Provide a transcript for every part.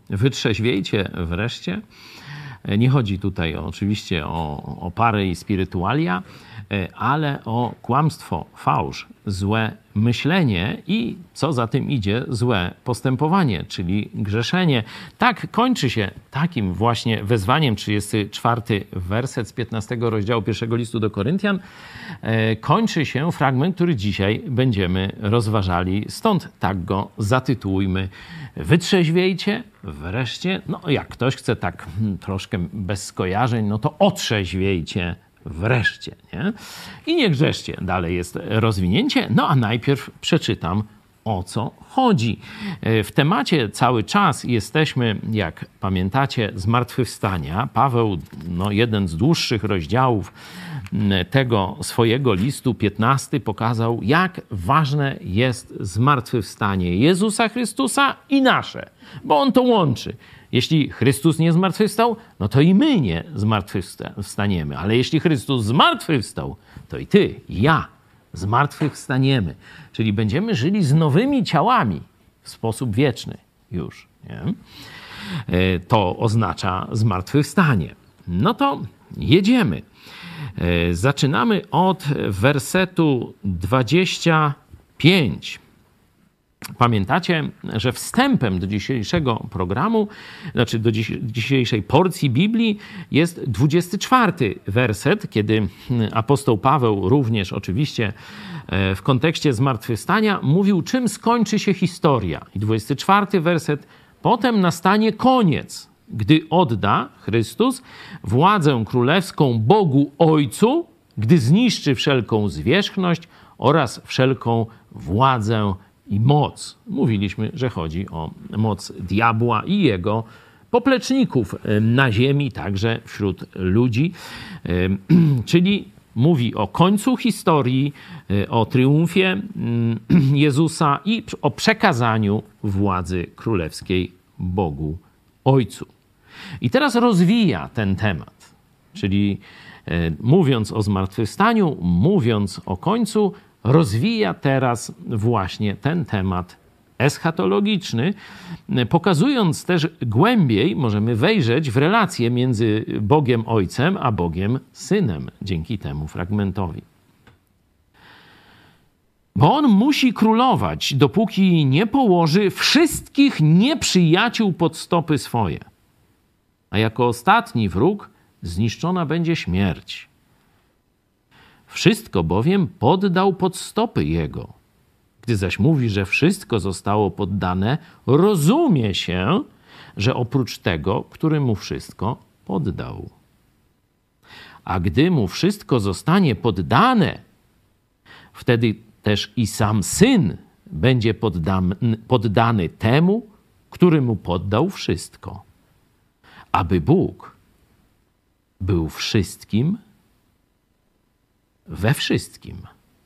wytrzeźwiejcie wreszcie. Nie chodzi tutaj oczywiście o pary i spirytualia, ale o kłamstwo, fałsz, złe myślenie i co za tym idzie, złe postępowanie, czyli grzeszenie. Tak kończy się takim właśnie wezwaniem, 34 werset z 15 rozdziału 1 listu do Koryntian, kończy się fragment, który dzisiaj będziemy rozważali. Stąd tak go zatytułujmy: wytrzeźwiejcie wreszcie. No jak ktoś chce tak troszkę bez skojarzeń, no to otrzeźwiejcie wreszcie, nie? I nie grzeszcie. Dalej jest rozwinięcie. No a najpierw przeczytam, o co chodzi. W temacie cały czas jesteśmy, jak pamiętacie, zmartwychwstania. Paweł, jeden z dłuższych rozdziałów tego swojego listu, 15, pokazał, jak ważne jest zmartwychwstanie Jezusa Chrystusa i nasze, bo On to łączy. Jeśli Chrystus nie zmartwychwstał, no to i my nie zmartwychwstaniemy. Ale jeśli Chrystus zmartwychwstał, to i ty, i ja zmartwychwstaniemy. Czyli będziemy żyli z nowymi ciałami w sposób wieczny już. Nie? To oznacza zmartwychwstanie. No to jedziemy. Zaczynamy od wersetu 25. Pamiętacie, że wstępem do dzisiejszego programu, znaczy do dzisiejszej porcji Biblii jest 24 werset, kiedy apostoł Paweł również oczywiście w kontekście zmartwychwstania mówił, czym skończy się historia. I 24 werset: potem nastanie koniec, gdy odda Chrystus władzę królewską Bogu Ojcu, gdy zniszczy wszelką zwierzchność oraz wszelką władzę i moc. Mówiliśmy, że chodzi o moc diabła i jego popleczników na ziemi, także wśród ludzi. Czyli mówi o końcu historii, o triumfie Jezusa i o przekazaniu władzy królewskiej Bogu Ojcu. I teraz rozwija ten temat, czyli mówiąc o zmartwychwstaniu, mówiąc o końcu, rozwija teraz właśnie ten temat eschatologiczny, pokazując też głębiej, możemy wejrzeć w relację między Bogiem Ojcem a Bogiem Synem dzięki temu fragmentowi. Bo On musi królować, dopóki nie położy wszystkich nieprzyjaciół pod stopy swoje. A jako ostatni wróg zniszczona będzie śmierć. Wszystko bowiem poddał pod stopy Jego. Gdy zaś mówi, że wszystko zostało poddane, rozumie się, że oprócz tego, który mu wszystko poddał. A gdy mu wszystko zostanie poddane, wtedy też i sam Syn będzie poddany temu, który mu poddał wszystko. Aby Bóg był wszystkim we wszystkim.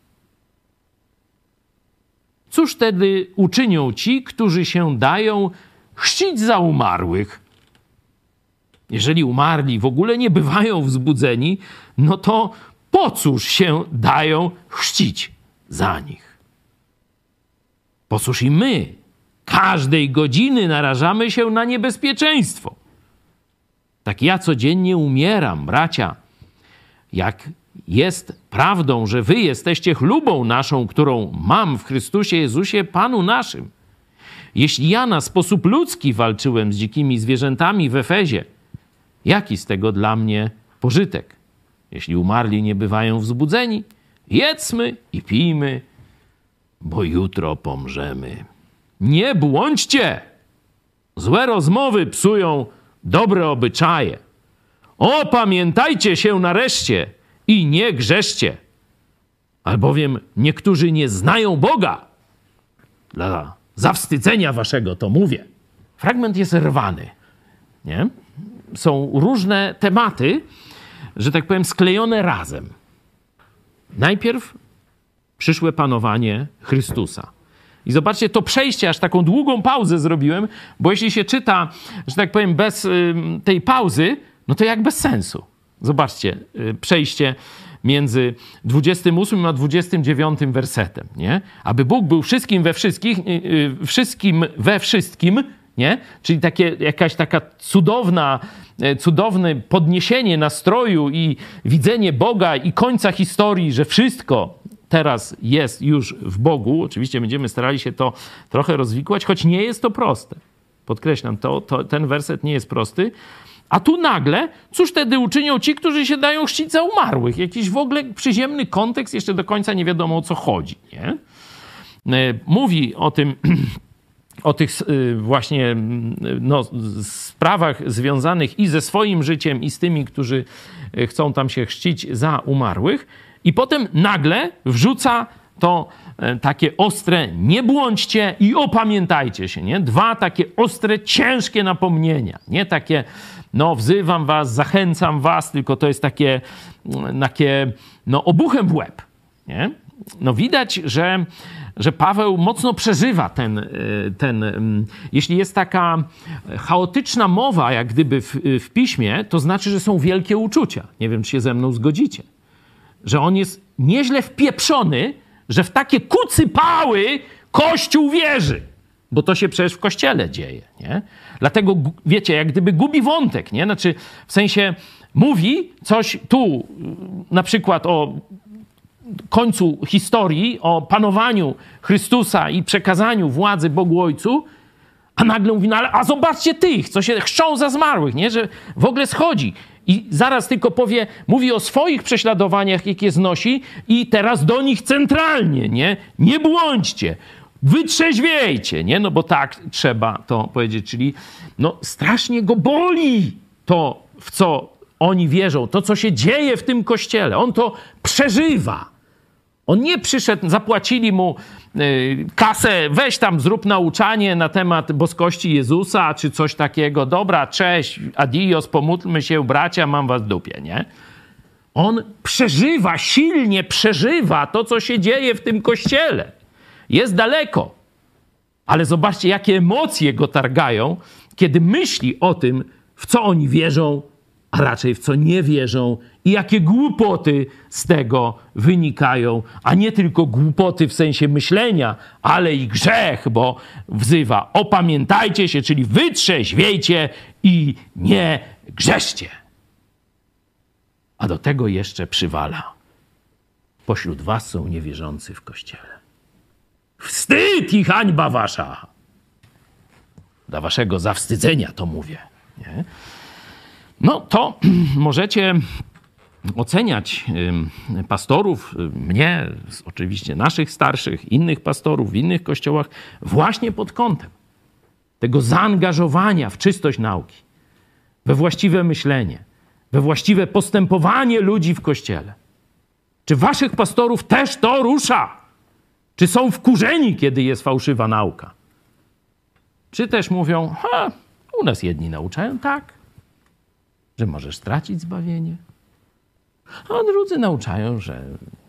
Cóż wtedy uczynią ci, którzy się dają chrzcić za umarłych? Jeżeli umarli w ogóle nie bywają wzbudzeni, no to po cóż się dają chrzcić za nich? Po cóż i my każdej godziny narażamy się na niebezpieczeństwo? Tak ja codziennie umieram, bracia. Jak jest prawdą, że wy jesteście chlubą naszą, którą mam w Chrystusie Jezusie, Panu naszym. Jeśli ja na sposób ludzki walczyłem z dzikimi zwierzętami w Efezie, jaki z tego dla mnie pożytek? Jeśli umarli nie bywają wzbudzeni, jedzmy i pijmy, bo jutro pomrzemy. Nie błądźcie! Złe rozmowy psują dobre obyczaje. Opamiętajcie się nareszcie i nie grzeszcie, albowiem niektórzy nie znają Boga. Dla zawstydzenia waszego to mówię. Fragment jest rwany, nie? Są różne tematy, że tak powiem, sklejone razem. Najpierw przyszłe panowanie Chrystusa. I zobaczcie, to przejście, aż taką długą pauzę zrobiłem, bo jeśli się czyta, że tak powiem, bez tej pauzy, no to jak bez sensu. Zobaczcie, przejście między 28 a 29 wersetem, nie? Aby Bóg był wszystkim we wszystkim, nie? Czyli jakaś taka cudowne podniesienie nastroju i widzenie Boga i końca historii, że wszystko teraz jest już w Bogu. Oczywiście będziemy starali się to trochę rozwikłać, choć nie jest to proste. Podkreślam, ten werset nie jest prosty. A tu nagle, cóż wtedy uczynią ci, którzy się dają chrzcić za umarłych? Jakiś w ogóle przyziemny kontekst, jeszcze do końca nie wiadomo, o co chodzi, nie? Mówi o tych właśnie sprawach związanych i ze swoim życiem, i z tymi, którzy chcą tam się chrzcić za umarłych. I potem nagle wrzuca to takie ostre nie błądźcie i opamiętajcie się, nie? Dwa takie ostre, ciężkie napomnienia, nie takie wzywam was, zachęcam was, tylko to jest takie obuchem w łeb, nie? Widać, że Paweł mocno przeżywa jeśli jest taka chaotyczna mowa, jak gdyby w piśmie, to znaczy, że są wielkie uczucia. Nie wiem, czy się ze mną zgodzicie. Że on jest nieźle wpieprzony, że w takie kucypały Kościół wierzy. Bo to się przecież w Kościele dzieje, nie? Dlatego, wiecie, jak gdyby gubi wątek, nie? Znaczy, w sensie mówi coś tu, na przykład o końcu historii, o panowaniu Chrystusa i przekazaniu władzy Bogu Ojcu, a nagle mówi, a zobaczcie tych, co się chrzczą za zmarłych, nie? Że w ogóle schodzi. I zaraz tylko mówi o swoich prześladowaniach, jakie znosi i teraz do nich centralnie, nie? Nie błądźcie, wytrzeźwiejcie, nie? Bo tak trzeba to powiedzieć, czyli strasznie go boli to, w co oni wierzą, to, co się dzieje w tym Kościele. On to przeżywa. On nie przyszedł, zapłacili mu kasę, weź tam, zrób nauczanie na temat boskości Jezusa, czy coś takiego. Dobra, cześć, adios, pomódlmy się, bracia, mam was w dupie, nie? On przeżywa, silnie przeżywa to, co się dzieje w tym Kościele. Jest daleko. Ale zobaczcie, jakie emocje go targają, kiedy myśli o tym, w co oni wierzą, a raczej w co nie wierzą i jakie głupoty z tego wynikają, a nie tylko głupoty w sensie myślenia, ale i grzech, bo wzywa opamiętajcie się, czyli wytrzeźwiejcie i nie grzeszcie. A do tego jeszcze przywala. Pośród was są niewierzący w Kościele. Wstyd i hańba wasza! Dla waszego zawstydzenia to mówię, nie? To możecie oceniać pastorów, mnie, oczywiście naszych starszych, innych pastorów w innych kościołach, właśnie pod kątem tego zaangażowania w czystość nauki, we właściwe myślenie, we właściwe postępowanie ludzi w Kościele. Czy waszych pastorów też to rusza? Czy są wkurzeni, kiedy jest fałszywa nauka? Czy też mówią, u nas jedni nauczają tak, że możesz stracić zbawienie, a drudzy nauczają, że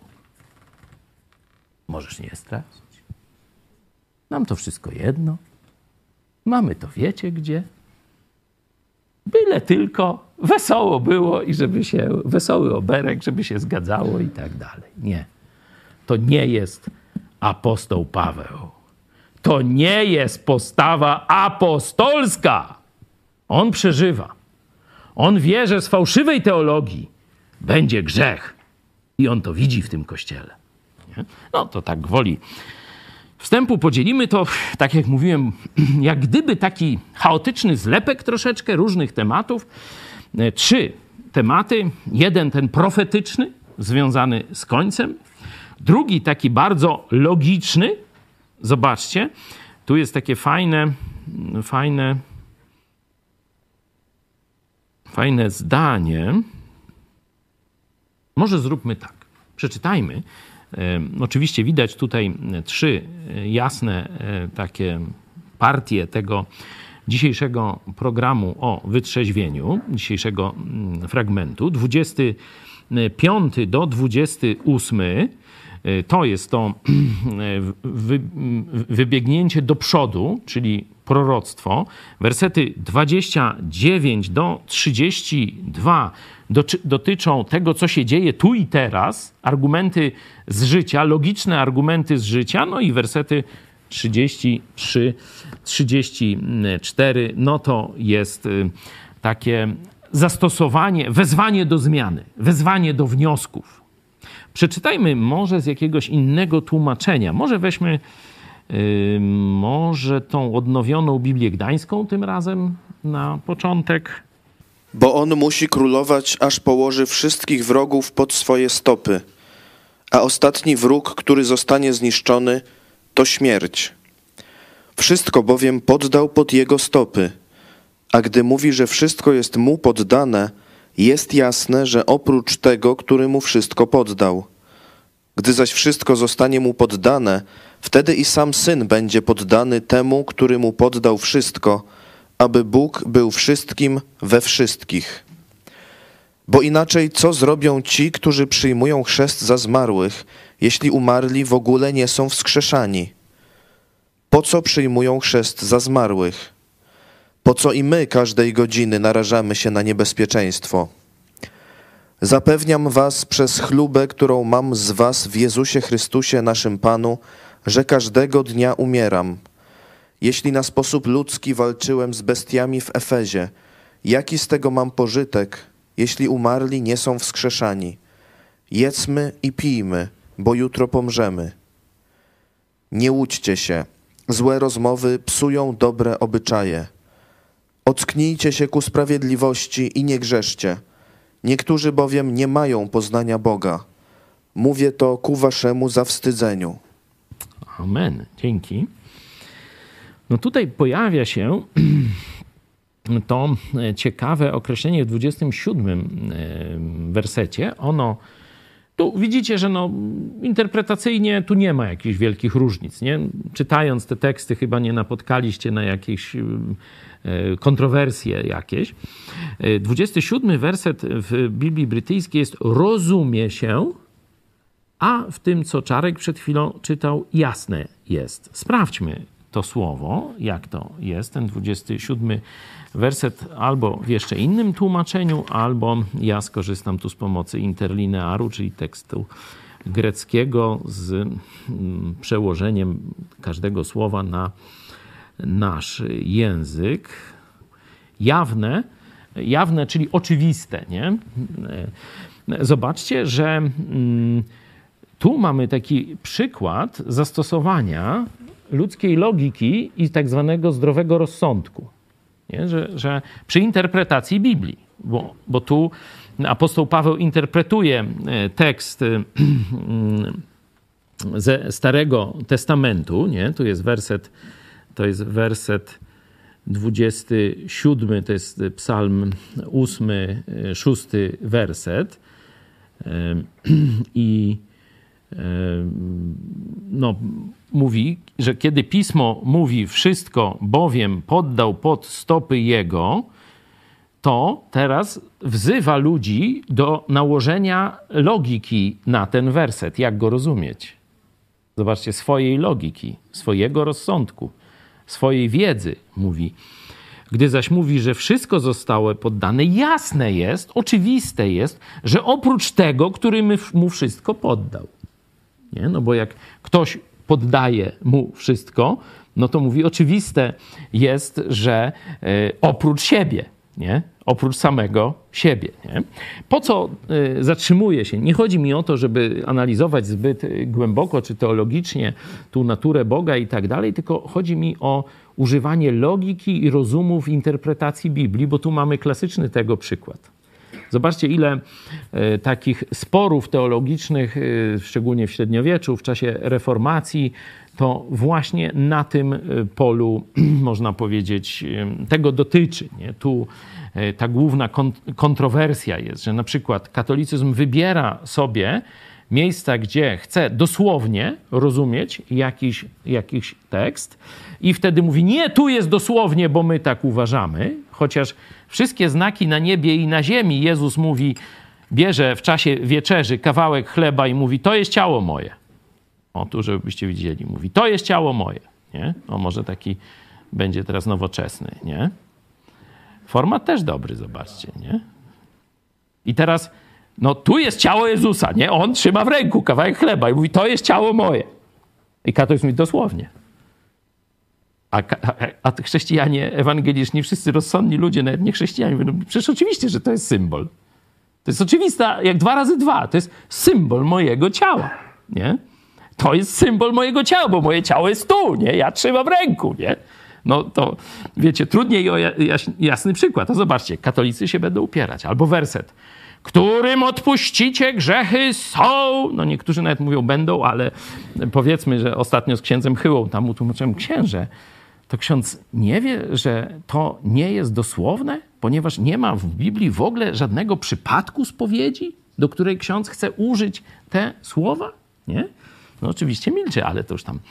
możesz nie stracić. Nam to wszystko jedno. Mamy to wiecie gdzie. Byle tylko wesoło było i żeby się, wesoły oberek, żeby się zgadzało i tak dalej. Nie. To nie jest apostoł Paweł. To nie jest postawa apostolska. On przeżywa. On wie, że z fałszywej teologii będzie grzech. I on to widzi w tym Kościele. Nie? To tak gwoli wstępu podzielimy to, tak jak mówiłem, jak gdyby taki chaotyczny zlepek troszeczkę różnych tematów. 3 tematy. Jeden ten profetyczny, związany z końcem. Drugi taki bardzo logiczny. Zobaczcie, tu jest takie fajne zdanie. Może zróbmy tak. Przeczytajmy. Oczywiście widać tutaj 3 jasne takie partie tego dzisiejszego programu o wytrzeźwieniu, dzisiejszego fragmentu. 25 do 28 to jest to wybiegnięcie do przodu, czyli proroctwo. Wersety 29 do 32 dotyczą tego, co się dzieje tu i teraz. Argumenty z życia, logiczne argumenty z życia. No i wersety 33, 34, no to jest takie zastosowanie, wezwanie do zmiany, wezwanie do wniosków. Przeczytajmy może z jakiegoś innego tłumaczenia. Może weźmy może tą odnowioną Biblię Gdańską tym razem na początek. Bo on musi królować, aż położy wszystkich wrogów pod swoje stopy. A ostatni wróg, który zostanie zniszczony, to śmierć. Wszystko bowiem poddał pod jego stopy. A gdy mówi, że wszystko jest mu poddane, jest jasne, że oprócz tego, który mu wszystko poddał. Gdy zaś wszystko zostanie mu poddane, wtedy i sam Syn będzie poddany temu, który mu poddał wszystko, aby Bóg był wszystkim we wszystkich. Bo inaczej co zrobią ci, którzy przyjmują chrzest za zmarłych, jeśli umarli w ogóle nie są wskrzeszani? Po co przyjmują chrzest za zmarłych? Po co i my każdej godziny narażamy się na niebezpieczeństwo? Zapewniam was przez chlubę, którą mam z was w Jezusie Chrystusie naszym Panu, że każdego dnia umieram. Jeśli na sposób ludzki walczyłem z bestiami w Efezie, jaki z tego mam pożytek, jeśli umarli nie są wskrzeszani? Jedzmy i pijmy, bo jutro pomrzemy. Nie łudźcie się, złe rozmowy psują dobre obyczaje. Ocknijcie się ku sprawiedliwości i nie grzeszcie. Niektórzy bowiem nie mają poznania Boga. Mówię to ku waszemu zawstydzeniu. Amen. Dzięki. No tutaj pojawia się to ciekawe określenie w 27 wersecie. Ono, tu widzicie, że interpretacyjnie tu nie ma jakichś wielkich różnic. Nie? Czytając te teksty chyba nie napotkaliście na jakieś kontrowersje jakieś. 27 werset w Biblii Brytyjskiej jest rozumie się, a w tym, co Czarek przed chwilą czytał, jasne jest. Sprawdźmy to słowo, jak to jest, ten 27 werset, albo w jeszcze innym tłumaczeniu, albo ja skorzystam tu z pomocy interlinearu, czyli tekstu greckiego z przełożeniem każdego słowa na nasz język. Jawne, czyli oczywiste, nie? Zobaczcie, że tu mamy taki przykład zastosowania ludzkiej logiki i tak zwanego zdrowego rozsądku. Nie? Że przy interpretacji Biblii, bo tu apostoł Paweł interpretuje tekst ze Starego Testamentu, nie? Tu jest werset 27, to jest Psalm 8, 6 werset. I mówi, że kiedy Pismo mówi wszystko bowiem poddał pod stopy Jego, to teraz wzywa ludzi do nałożenia logiki na ten werset. Jak go rozumieć? Zobaczcie, swojej logiki, swojego rozsądku, swojej wiedzy mówi. Gdy zaś mówi, że wszystko zostało poddane, jasne jest, oczywiste jest, że oprócz tego, który mu wszystko poddał. Nie? No bo jak ktoś poddaje mu wszystko, no to mówi, oczywiste jest, że oprócz siebie, nie? Oprócz samego siebie. Nie? Po co zatrzymuje się? Nie chodzi mi o to, żeby analizować zbyt głęboko czy teologicznie tu naturę Boga i tak dalej, tylko chodzi mi o używanie logiki i rozumu w interpretacji Biblii, bo tu mamy klasyczny tego przykład. Zobaczcie, ile takich sporów teologicznych, szczególnie w średniowieczu, w czasie reformacji, to właśnie na tym polu, można powiedzieć, tego dotyczy. Nie? Tu ta główna kontrowersja jest, że na przykład katolicyzm wybiera sobie miejsca, gdzie chce dosłownie rozumieć jakiś tekst i wtedy mówi, nie, tu jest dosłownie, bo my tak uważamy, chociaż wszystkie znaki na niebie i na ziemi Jezus mówi, bierze w czasie wieczerzy kawałek chleba i mówi, to jest ciało moje. O, tu żebyście widzieli, mówi, to jest ciało moje. Nie? O, może taki będzie teraz nowoczesny, nie? Format też dobry, zobaczcie, nie? I teraz, tu jest ciało Jezusa, nie? On trzyma w ręku kawałek chleba i mówi, to jest ciało moje. I katolicyzm mówi dosłownie. A chrześcijanie ewangeliczni, wszyscy rozsądni ludzie, nawet nie chrześcijanie, mówią, przecież oczywiście, że to jest symbol. To jest oczywiste, jak 2 razy 2. To jest symbol mojego ciała, nie? To jest symbol mojego ciała, bo moje ciało jest tu, nie? Ja trzymam w ręku, nie? No to, wiecie, trudniej o jasny przykład. To zobaczcie, katolicy się będą upierać. Albo werset. Którym odpuścicie grzechy są. No niektórzy nawet mówią będą, ale powiedzmy, że ostatnio z księdzem Chyłą tam utłumaczyłem, księże, to ksiądz nie wie, że to nie jest dosłowne? Ponieważ nie ma w Biblii w ogóle żadnego przypadku spowiedzi, do której ksiądz chce użyć te słowa? Nie? No oczywiście milczy, ale to już tam...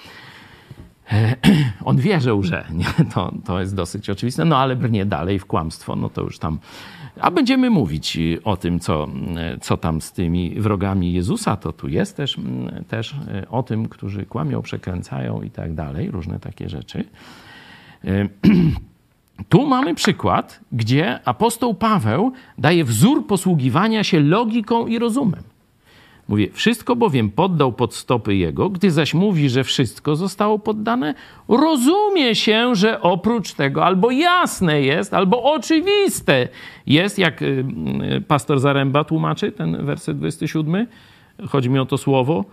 On wierzył, że nie, to jest dosyć oczywiste, no ale brnie dalej w kłamstwo, no to już tam... A będziemy mówić o tym, co tam z tymi wrogami Jezusa, to tu jest też o tym, którzy kłamią, przekręcają i tak dalej, różne takie rzeczy. Tu mamy przykład, gdzie apostoł Paweł daje wzór posługiwania się logiką i rozumem. Mówi, wszystko bowiem poddał pod stopy jego, gdy zaś mówi, że wszystko zostało poddane, rozumie się, że oprócz tego albo jasne jest, albo oczywiste jest, jak pastor Zaręba tłumaczy ten werset 27. Chodzi mi o to słowo.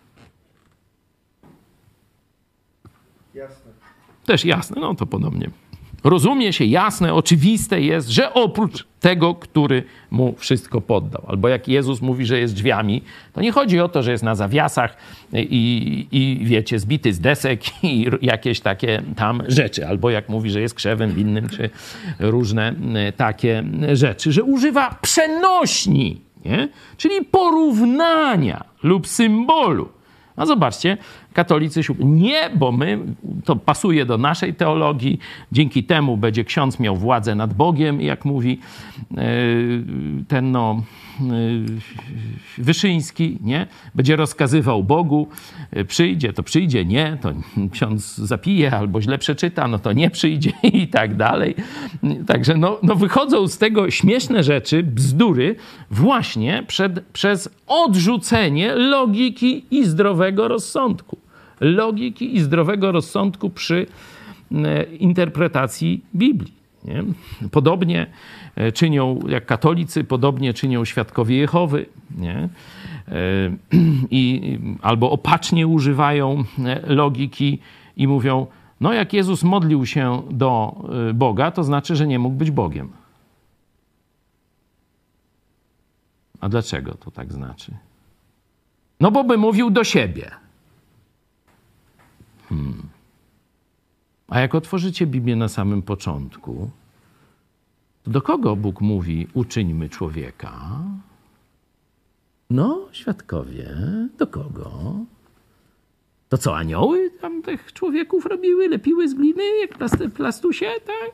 Jasne. Też jasne, no to podobnie. Rozumie się, jasne, oczywiste jest, że oprócz tego, który mu wszystko poddał. Albo jak Jezus mówi, że jest drzwiami, to nie chodzi o to, że jest na zawiasach i wiecie, zbity z desek i jakieś takie tam rzeczy. Albo jak mówi, że jest krzewem winnym, czy różne takie rzeczy. Że używa przenośni, nie? Czyli porównania lub symbolu. A zobaczcie, katolicy nie, bo to pasuje do naszej teologii, dzięki temu będzie ksiądz miał władzę nad Bogiem, jak mówi ten Wyszyński, nie? Będzie rozkazywał Bogu, przyjdzie, to przyjdzie, nie, to ksiądz zapije albo źle przeczyta, no to nie przyjdzie i tak dalej. Także wychodzą z tego śmieszne rzeczy, bzdury, właśnie przez odrzucenie logiki i zdrowego rozsądku. Logiki i zdrowego rozsądku przy interpretacji Biblii. Nie? Podobnie czynią, jak katolicy, podobnie czynią świadkowie Jehowy. Nie? Albo opacznie używają logiki i mówią, no jak Jezus modlił się do Boga, to znaczy, że nie mógł być Bogiem. A dlaczego to tak znaczy? No bo by mówił do siebie. A jak otworzycie Biblię na samym początku, to do kogo Bóg mówi, uczyńmy człowieka? No, świadkowie, do kogo? To co, anioły tam tych człowieków robiły, lepiły z gliny, jak plastusie, tak?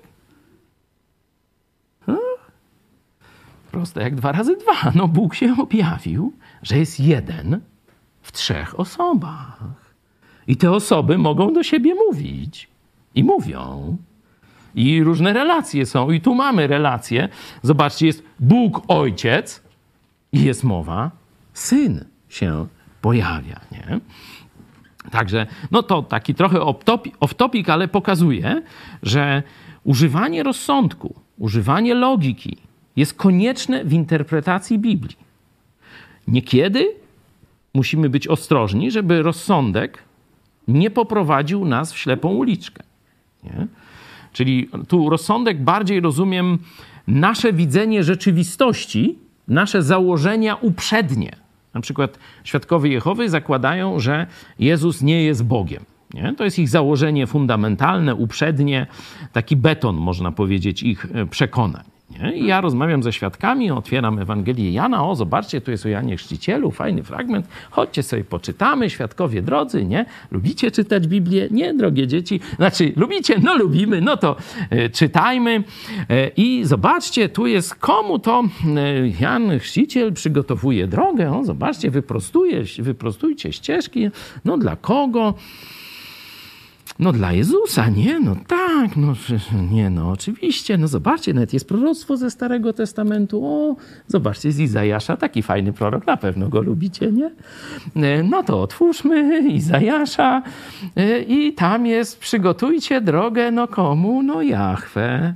Proste jak 2 razy 2. No Bóg się objawił, że jest jeden w 3 osobach. I te osoby mogą do siebie mówić. I mówią. I różne relacje są. I tu mamy relacje. Zobaczcie, jest Bóg Ojciec i jest mowa, Syn się pojawia, nie? Także, no to taki trochę off-topic, ale pokazuje, że używanie rozsądku, używanie logiki jest konieczne w interpretacji Biblii. Niekiedy musimy być ostrożni, żeby rozsądek nie poprowadził nas w ślepą uliczkę. Nie? Czyli tu rozsądek bardziej rozumiem nasze widzenie rzeczywistości, nasze założenia uprzednie. Na przykład świadkowie Jehowy zakładają, że Jezus nie jest Bogiem. Nie? To jest ich założenie fundamentalne, uprzednie, taki beton, można powiedzieć, ich przekonań. Nie? I ja rozmawiam ze świadkami, otwieram Ewangelię Jana, o zobaczcie, tu jest o Janie Chrzcicielu, fajny fragment, chodźcie sobie poczytamy, świadkowie drodzy, nie? Lubicie czytać Biblię? Nie, drogie dzieci? Znaczy, lubicie? No lubimy, no to czytajmy i zobaczcie, tu jest komu to Jan Chrzciciel przygotowuje drogę, o zobaczcie, wyprostujcie ścieżki, no dla kogo? No dla Jezusa, nie? No tak, no nie, no oczywiście. No zobaczcie, nawet jest proroctwo ze Starego Testamentu. O, zobaczcie, z Izajasza, taki fajny prorok, na pewno go lubicie, nie? No to otwórzmy Izajasza i tam jest, przygotujcie drogę, no komu? No Jahwe.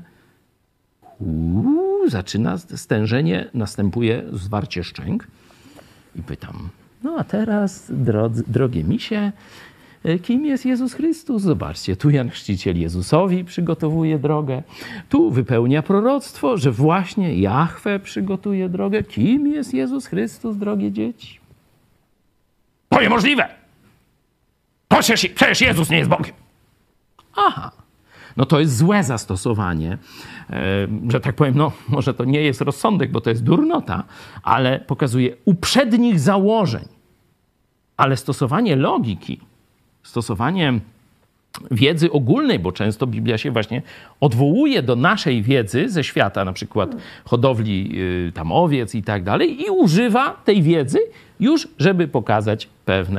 Zaczyna stężenie, następuje zwarcie szczęk i pytam, no a teraz, drogie misie, kim jest Jezus Chrystus? Zobaczcie, tu Jan Chrzciciel Jezusowi przygotowuje drogę. Tu wypełnia proroctwo, że właśnie Jahwe przygotuje drogę. Kim jest Jezus Chrystus, drogie dzieci? To niemożliwe! Przecież Jezus nie jest Bogiem. Aha. No to jest złe zastosowanie, że tak powiem, no może to nie jest rozsądek, bo to jest durnota, ale pokazuje uprzednich założeń. Ale stosowanie logiki, stosowanie wiedzy ogólnej, bo często Biblia się właśnie odwołuje do naszej wiedzy ze świata, na przykład hodowli tam owiec i tak dalej, i używa tej wiedzy już, żeby pokazać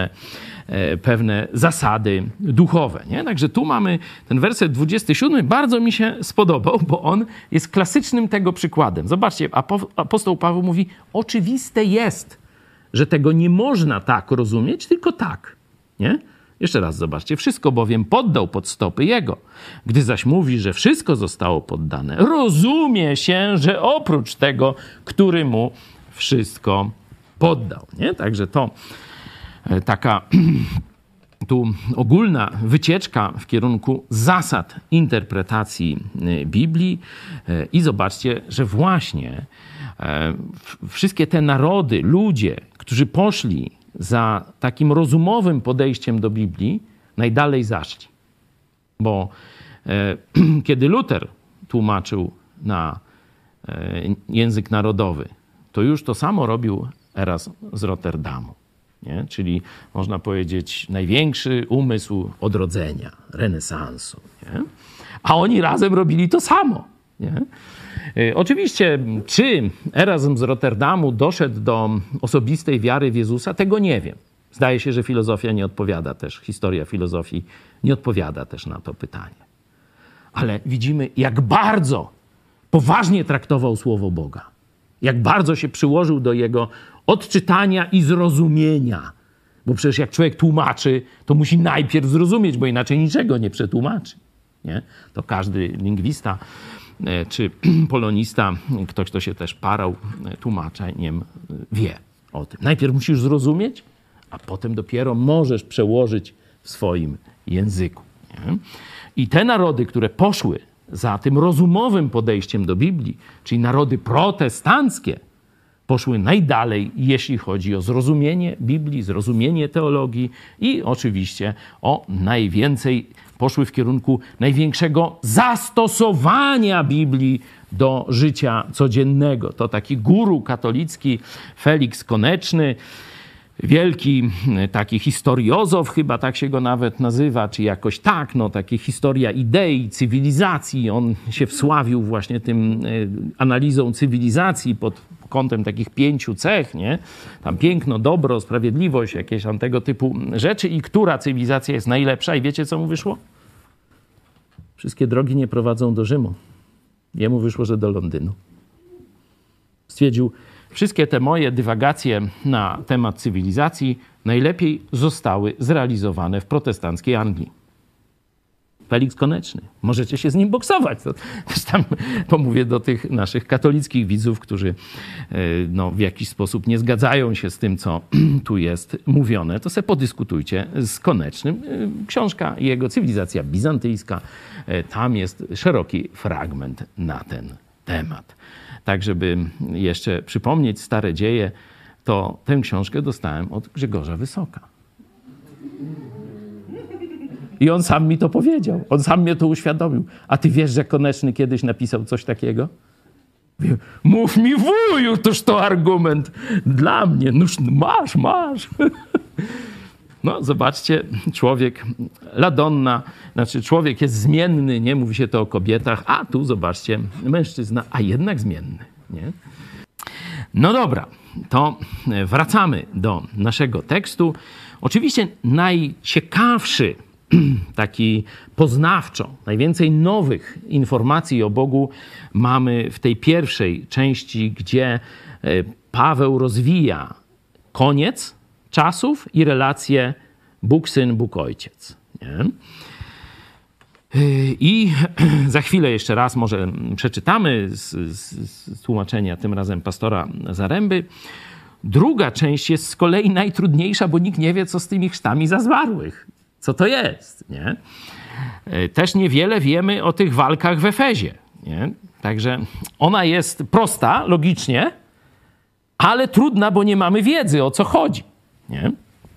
pewne zasady duchowe. Nie? Także tu mamy ten werset 27, bardzo mi się spodobał, bo on jest klasycznym tego przykładem. Zobaczcie, apostoł Paweł mówi, oczywiste jest, że tego nie można tak rozumieć, tylko tak. Nie? Jeszcze raz zobaczcie. Wszystko bowiem poddał pod stopy Jego. Gdy zaś mówi, że wszystko zostało poddane, rozumie się, że oprócz tego, który mu wszystko poddał. Nie? Także to taka tu ogólna wycieczka w kierunku zasad interpretacji Biblii. I zobaczcie, że właśnie wszystkie te narody, ludzie, którzy poszli za takim rozumowym podejściem do Biblii, najdalej zaszli. Bo kiedy Luter tłumaczył na język narodowy, to już to samo robił Eras z Rotterdamu. Nie? Czyli można powiedzieć największy umysł odrodzenia, renesansu. Nie? A oni razem robili to samo. Nie? Oczywiście, czy Erazm z Rotterdamu doszedł do osobistej wiary w Jezusa, tego nie wiem. Zdaje się, że filozofia nie odpowiada też, historia filozofii nie odpowiada też na to pytanie. Ale widzimy, jak bardzo poważnie traktował Słowo Boga. Jak bardzo się przyłożył do jego odczytania i zrozumienia. Bo przecież jak człowiek tłumaczy, to musi najpierw zrozumieć, bo inaczej niczego nie przetłumaczy. Nie? To każdy lingwista czy polonista, ktoś, kto się też parał tłumaczeniem, wie o tym. Najpierw musisz zrozumieć, a potem dopiero możesz przełożyć w swoim języku. Nie? I te narody, które poszły za tym rozumowym podejściem do Biblii, czyli narody protestanckie, poszły najdalej, jeśli chodzi o zrozumienie Biblii, zrozumienie teologii i oczywiście poszły w kierunku największego zastosowania Biblii do życia codziennego. To taki guru katolicki Felix Koneczny, wielki taki historiozof, chyba tak się go nawet nazywa, czy jakoś tak, no takie historia idei, cywilizacji. On się wsławił właśnie tym analizą cywilizacji pod kątem takich 5 cech, nie? Tam piękno, dobro, sprawiedliwość, jakieś tam tego typu rzeczy i która cywilizacja jest najlepsza i wiecie, co mu wyszło? Wszystkie drogi nie prowadzą do Rzymu. Jemu wyszło, że do Londynu. Stwierdził, wszystkie te moje dywagacje na temat cywilizacji najlepiej zostały zrealizowane w protestanckiej Anglii. Felix Koneczny. Możecie się z nim boksować. To też tam pomówię do tych naszych katolickich widzów, którzy no, w jakiś sposób nie zgadzają się z tym, co tu jest mówione. To se podyskutujcie z Konecznym. Książka jego Cywilizacja Bizantyjska. Tam jest szeroki fragment na ten temat. Tak, żeby jeszcze przypomnieć stare dzieje, to tę książkę dostałem od Grzegorza Wysoka. I on sam mi to powiedział. On sam mnie to uświadomił. A ty wiesz, że Koneczny kiedyś napisał coś takiego? Mów mi, wuju, toż to argument dla mnie. Noż masz. No, zobaczcie, człowiek, ladonna, znaczy człowiek jest zmienny, nie mówi się to o kobietach, a tu zobaczcie, mężczyzna, a jednak zmienny, nie? No dobra, to wracamy do naszego tekstu. Oczywiście najciekawszy taki poznawczo. Najwięcej nowych informacji o Bogu mamy w tej pierwszej części, gdzie Paweł rozwija koniec czasów i relacje Bóg-Syn, Bóg-Ojciec. Nie? I za chwilę jeszcze raz może przeczytamy z tłumaczenia, tym razem pastora Zaręby. Druga część jest z kolei najtrudniejsza, bo nikt nie wie, co z tymi chrztami za zmarłych. Co to jest, nie? Też niewiele wiemy o tych walkach w Efezie, nie? Także ona jest prosta, logicznie, ale trudna, bo nie mamy wiedzy, o co chodzi, nie?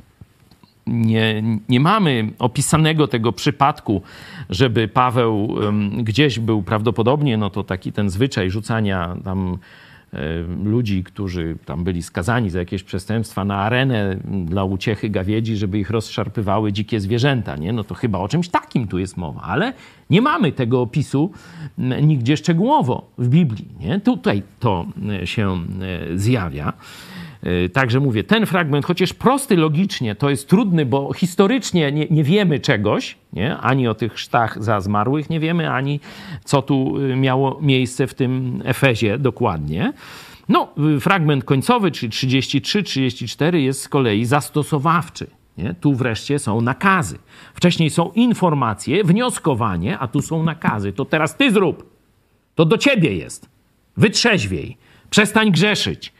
Nie mamy opisanego tego przypadku, żeby Paweł gdzieś był prawdopodobnie, no to taki ten zwyczaj rzucania tam ludzi, którzy tam byli skazani za jakieś przestępstwa na arenę dla uciechy gawiedzi, żeby ich rozszarpywały dzikie zwierzęta, nie? No to chyba o czymś takim tu jest mowa, ale nie mamy tego opisu nigdzie szczegółowo w Biblii, nie? Tutaj to się zjawia. Także mówię, ten fragment, chociaż prosty logicznie, to jest trudny, bo historycznie nie wiemy czegoś, nie? Ani o tych chrztach za zmarłych nie wiemy, ani co tu miało miejsce w tym Efezie dokładnie. No, fragment końcowy, czyli 33-34 jest z kolei zastosowawczy. Nie? Tu wreszcie są nakazy. Wcześniej są informacje, wnioskowanie, a tu są nakazy. To teraz ty zrób. To do ciebie jest. Wytrzeźwiej. Przestań grzeszyć.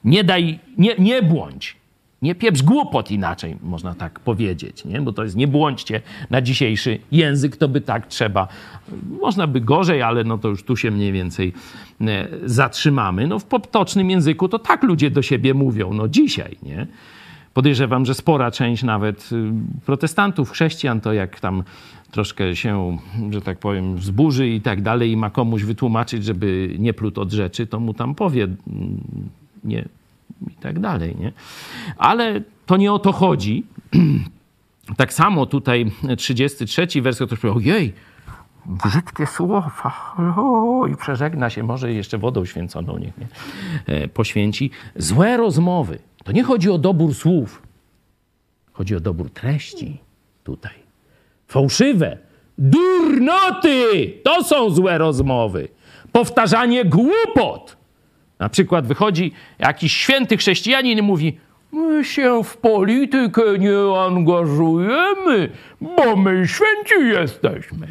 Nie błądź. Nie pieprz głupot, inaczej można tak powiedzieć, nie? Bo to jest nie błądźcie na dzisiejszy język, to by tak trzeba. Można by gorzej, ale no to już tu się mniej więcej zatrzymamy. No w potocznym języku to tak ludzie do siebie mówią, no dzisiaj, nie? Podejrzewam, że spora część nawet protestantów, chrześcijan, to jak tam troszkę się, że tak powiem, wzburzy i tak dalej i ma komuś wytłumaczyć, żeby nie plótł od rzeczy, to mu tam powie nie i tak dalej, nie? Ale to nie o to chodzi. Tak samo tutaj 33 werset, ktoś powie, ojej, brzydkie słowa, i przeżegna się, może jeszcze wodą święconą niech mnie poświęci. Złe rozmowy. To nie chodzi o dobór słów. Chodzi o dobór treści tutaj. Fałszywe, durnoty, to są złe rozmowy. Powtarzanie głupot. Na przykład wychodzi jakiś święty chrześcijanin i mówi, my się w politykę nie angażujemy, bo my święci jesteśmy.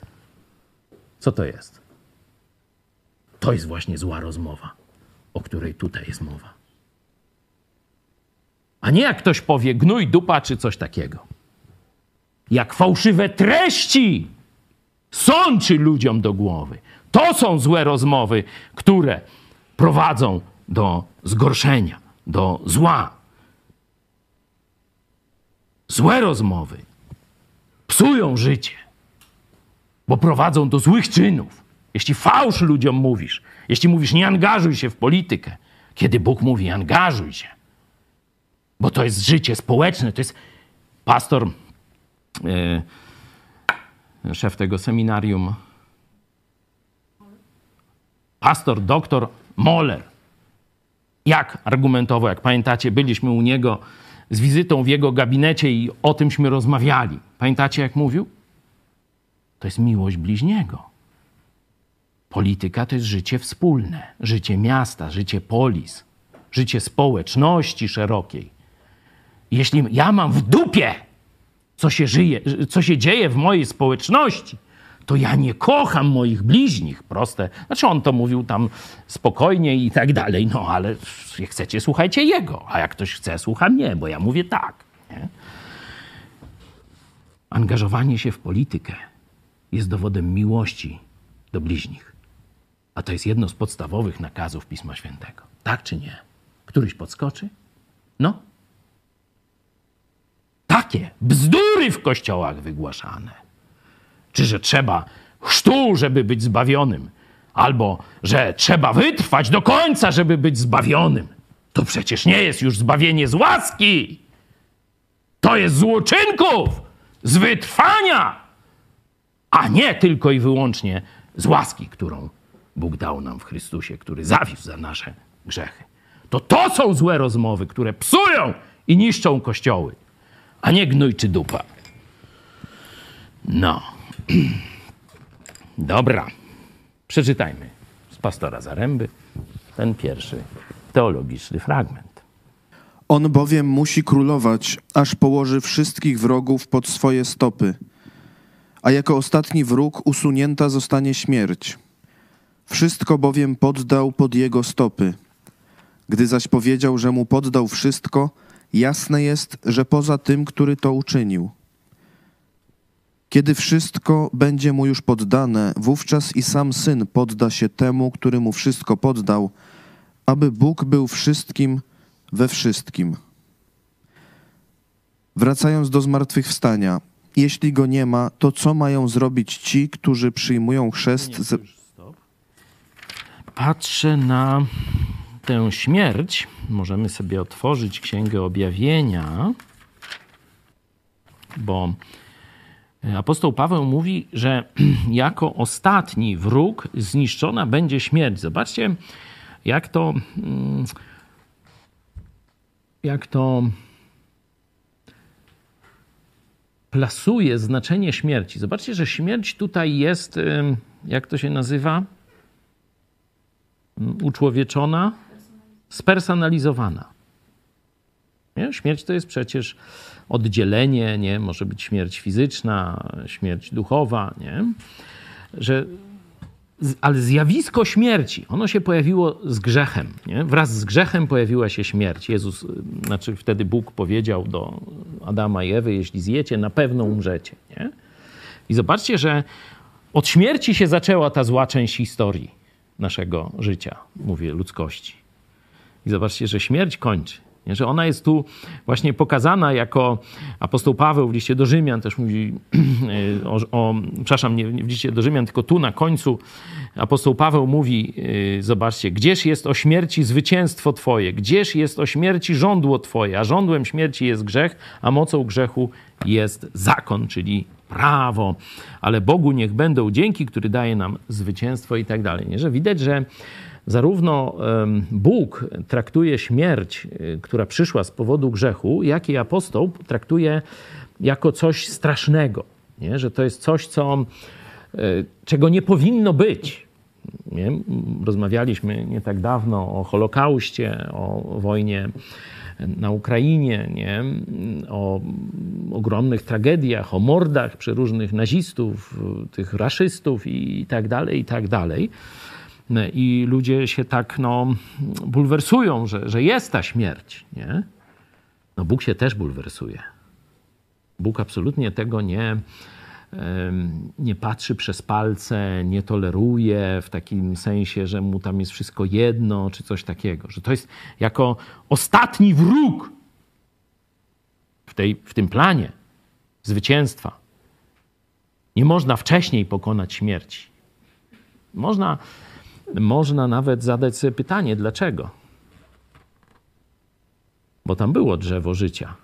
Co to jest? To jest właśnie zła rozmowa, o której tutaj jest mowa. A nie jak ktoś powie gnój, dupa czy coś takiego. Jak fałszywe treści sączy ludziom do głowy. To są złe rozmowy, które prowadzą do zgorszenia, do zła. Złe rozmowy psują życie, bo prowadzą do złych czynów. Jeśli fałsz ludziom mówisz, jeśli mówisz nie angażuj się w politykę, kiedy Bóg mówi angażuj się, bo to jest życie społeczne, to jest pastor, szef tego seminarium, pastor, doktor Moller. Jak argumentował, jak pamiętacie, byliśmy u niego z wizytą w jego gabinecie i o tymśmy rozmawiali. Pamiętacie, jak mówił? To jest miłość bliźniego. Polityka to jest życie wspólne, życie miasta, życie polis, życie społeczności szerokiej. Jeśli ja mam w dupie, co się dzieje w mojej społeczności, to ja nie kocham moich bliźnich, proste. Znaczy on to mówił tam spokojnie i tak dalej, no ale jak chcecie, słuchajcie jego, a jak ktoś chce, słucha mnie, bo ja mówię tak. Nie? Angażowanie się w politykę jest dowodem miłości do bliźnich. A to jest jedno z podstawowych nakazów Pisma Świętego. Tak czy nie? Któryś podskoczy? No. Takie bzdury w kościołach wygłaszane. Czy że trzeba chrztu, żeby być zbawionym, albo że trzeba wytrwać do końca, żeby być zbawionym. To przecież nie jest już zbawienie z łaski. To jest z uczynków, z wytrwania, a nie tylko i wyłącznie z łaski, którą Bóg dał nam w Chrystusie, który zawisł za nasze grzechy. To są złe rozmowy, które psują i niszczą kościoły, a nie gnój czy dupa. No. Dobra. Przeczytajmy z pastora Zaręby ten pierwszy teologiczny fragment. On bowiem musi królować, aż położy wszystkich wrogów pod swoje stopy. A jako ostatni wróg usunięta zostanie śmierć. Wszystko bowiem poddał pod jego stopy. Gdy zaś powiedział, że mu poddał wszystko, jasne jest, że poza tym, który to uczynił. Kiedy wszystko będzie mu już poddane, wówczas i sam Syn podda się temu, który mu wszystko poddał, aby Bóg był wszystkim we wszystkim. Wracając do zmartwychwstania, jeśli go nie ma, to co mają zrobić ci, którzy przyjmują chrzest? Patrzę na tę śmierć. Możemy sobie otworzyć Księgę Objawienia, bo apostoł Paweł mówi, że jako ostatni wróg zniszczona będzie śmierć. Zobaczcie, jak to plasuje znaczenie śmierci. Zobaczcie, że śmierć tutaj jest, jak to się nazywa? Uczłowieczona, spersonalizowana. Nie? Śmierć to jest przecież oddzielenie, nie? Może być śmierć fizyczna, śmierć duchowa, nie? Ale zjawisko śmierci, ono się pojawiło z grzechem. Nie? Wraz z grzechem pojawiła się śmierć. Wtedy Bóg powiedział do Adama i Ewy, jeśli zjecie, na pewno umrzecie. Nie? I zobaczcie, że od śmierci się zaczęła ta zła część historii naszego życia, mówię, ludzkości. I zobaczcie, że śmierć kończy. Nie? Że ona jest tu właśnie pokazana jako apostoł Paweł w liście do Rzymian też mówi nie w liście do Rzymian, tylko tu na końcu apostoł Paweł mówi, zobaczcie, gdzież jest o śmierci zwycięstwo Twoje, gdzież jest o śmierci żądło Twoje, a żądłem śmierci jest grzech, a mocą grzechu jest zakon, czyli prawo. Ale Bogu niech będą dzięki, który daje nam zwycięstwo i tak dalej. Nie? Że widać, że zarówno Bóg traktuje śmierć, która przyszła z powodu grzechu, jak i apostoł traktuje jako coś strasznego. Nie? Że to jest coś, czego nie powinno być. Nie? Rozmawialiśmy nie tak dawno o Holokauście, o wojnie na Ukrainie, nie? O ogromnych tragediach, o mordach przeróżnych nazistów, tych raszystów i tak dalej, i tak dalej. I ludzie się tak bulwersują, że jest ta śmierć. Nie? No Bóg się też bulwersuje. Bóg absolutnie tego nie patrzy przez palce, nie toleruje w takim sensie, że mu tam jest wszystko jedno, czy coś takiego. Że to jest jako ostatni wróg w tym planie zwycięstwa. Nie można wcześniej pokonać śmierci. Można nawet zadać sobie pytanie, dlaczego? Bo tam było drzewo życia.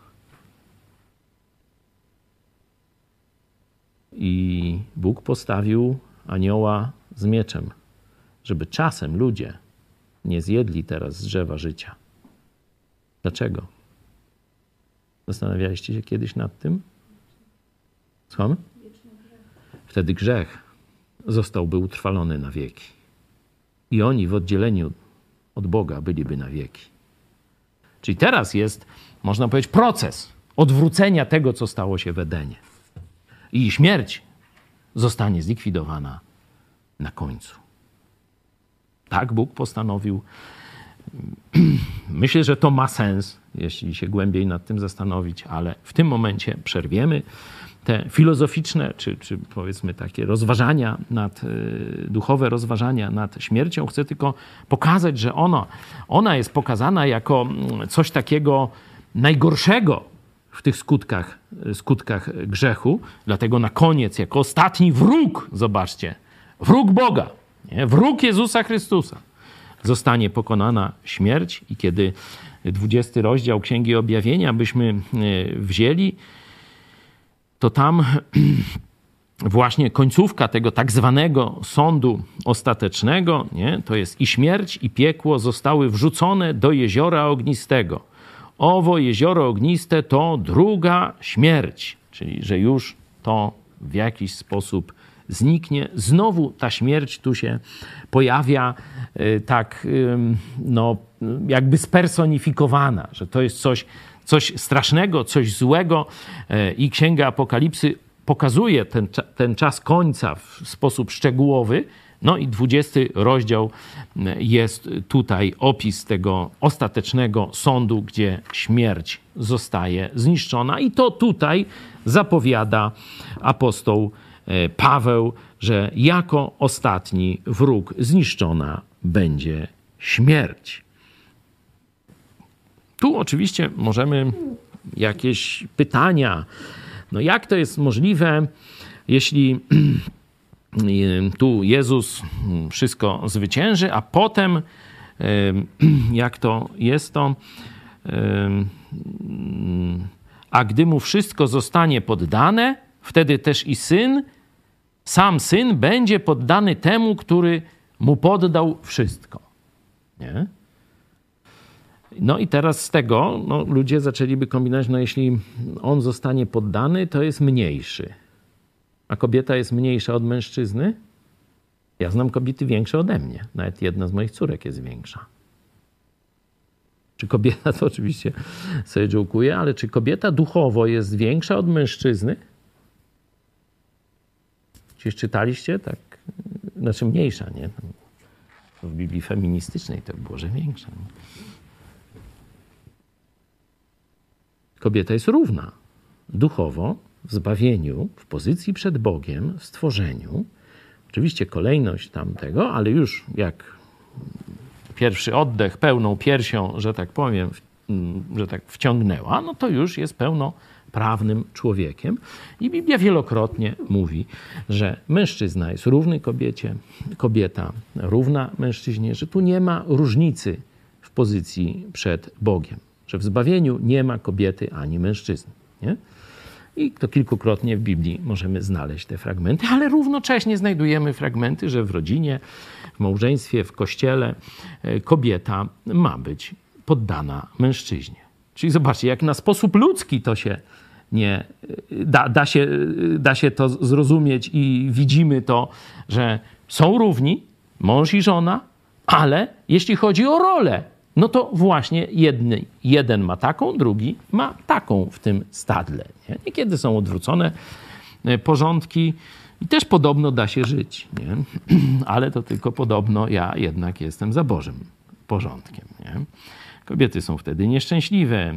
I Bóg postawił anioła z mieczem, żeby czasem ludzie nie zjedli teraz z drzewa życia. Dlaczego? Zastanawialiście się kiedyś nad tym? Słuchamy? Wtedy grzech zostałby utrwalony na wieki. I oni w oddzieleniu od Boga byliby na wieki. Czyli teraz jest, można powiedzieć, proces odwrócenia tego, co stało się w Edenie. I śmierć zostanie zlikwidowana na końcu. Tak Bóg postanowił. Myślę, że to ma sens, jeśli się głębiej nad tym zastanowić, ale w tym momencie przerwiemy te filozoficzne, czy powiedzmy takie rozważania duchowe rozważania nad śmiercią. Chcę tylko pokazać, że ona jest pokazana jako coś takiego najgorszego w tych skutkach grzechu. Dlatego na koniec, jako ostatni wróg, zobaczcie, wróg Boga, nie? Wróg Jezusa Chrystusa, zostanie pokonana śmierć. I kiedy 20 rozdział Księgi Objawienia byśmy wzięli, to tam właśnie końcówka tego tak zwanego sądu ostatecznego, nie? To jest i śmierć, i piekło zostały wrzucone do jeziora ognistego. Owo jezioro ogniste to druga śmierć, czyli że już to w jakiś sposób zniknie. Znowu ta śmierć tu się pojawia tak, no, jakby spersonifikowana, że to jest coś strasznego, coś złego i Księga Apokalipsy pokazuje ten czas końca w sposób szczegółowy. No i 20 rozdział jest tutaj opis tego ostatecznego sądu, gdzie śmierć zostaje zniszczona. I to tutaj zapowiada apostoł Paweł, że jako ostatni wróg zniszczona będzie śmierć. Tu oczywiście możemy jakieś pytania. No jak to jest możliwe, jeśli tu Jezus wszystko zwycięży, a potem, jak to jest to, a gdy mu wszystko zostanie poddane, wtedy też i sam syn będzie poddany temu, który mu poddał wszystko. Nie? No i teraz z tego ludzie zaczęliby kombinować, no jeśli on zostanie poddany, to jest mniejszy. A kobieta jest mniejsza od mężczyzny? Ja znam kobiety większe ode mnie. Nawet jedna z moich córek jest większa. Czy kobieta, to oczywiście sobie dżokuję, ale czy kobieta duchowo jest większa od mężczyzny? Czyś czytaliście? Tak. Znaczy mniejsza, nie? W Biblii feministycznej to było, że większa. Nie? Kobieta jest równa duchowo, w zbawieniu, w pozycji przed Bogiem, w stworzeniu. Oczywiście kolejność tamtego, ale już jak pierwszy oddech pełną piersią, że tak powiem, że tak wciągnęła, no to już jest pełnoprawnym człowiekiem. I Biblia wielokrotnie mówi, że mężczyzna jest równy kobiecie, kobieta równa mężczyźnie, że tu nie ma różnicy w pozycji przed Bogiem, że w zbawieniu nie ma kobiety ani mężczyzny. Nie? I to kilkukrotnie w Biblii możemy znaleźć te fragmenty, ale równocześnie znajdujemy fragmenty, że w rodzinie, w małżeństwie, w kościele kobieta ma być poddana mężczyźnie. Czyli zobaczcie, jak na sposób ludzki to się nie da się to zrozumieć i widzimy to, że są równi, mąż i żona, ale jeśli chodzi o rolę, no to właśnie jeden ma taką, drugi ma taką w tym stadle. Nie? Niekiedy są odwrócone porządki i też podobno da się żyć. Nie? Ale to tylko podobno ja jednak jestem za Bożym porządkiem. Nie? Kobiety są wtedy nieszczęśliwe.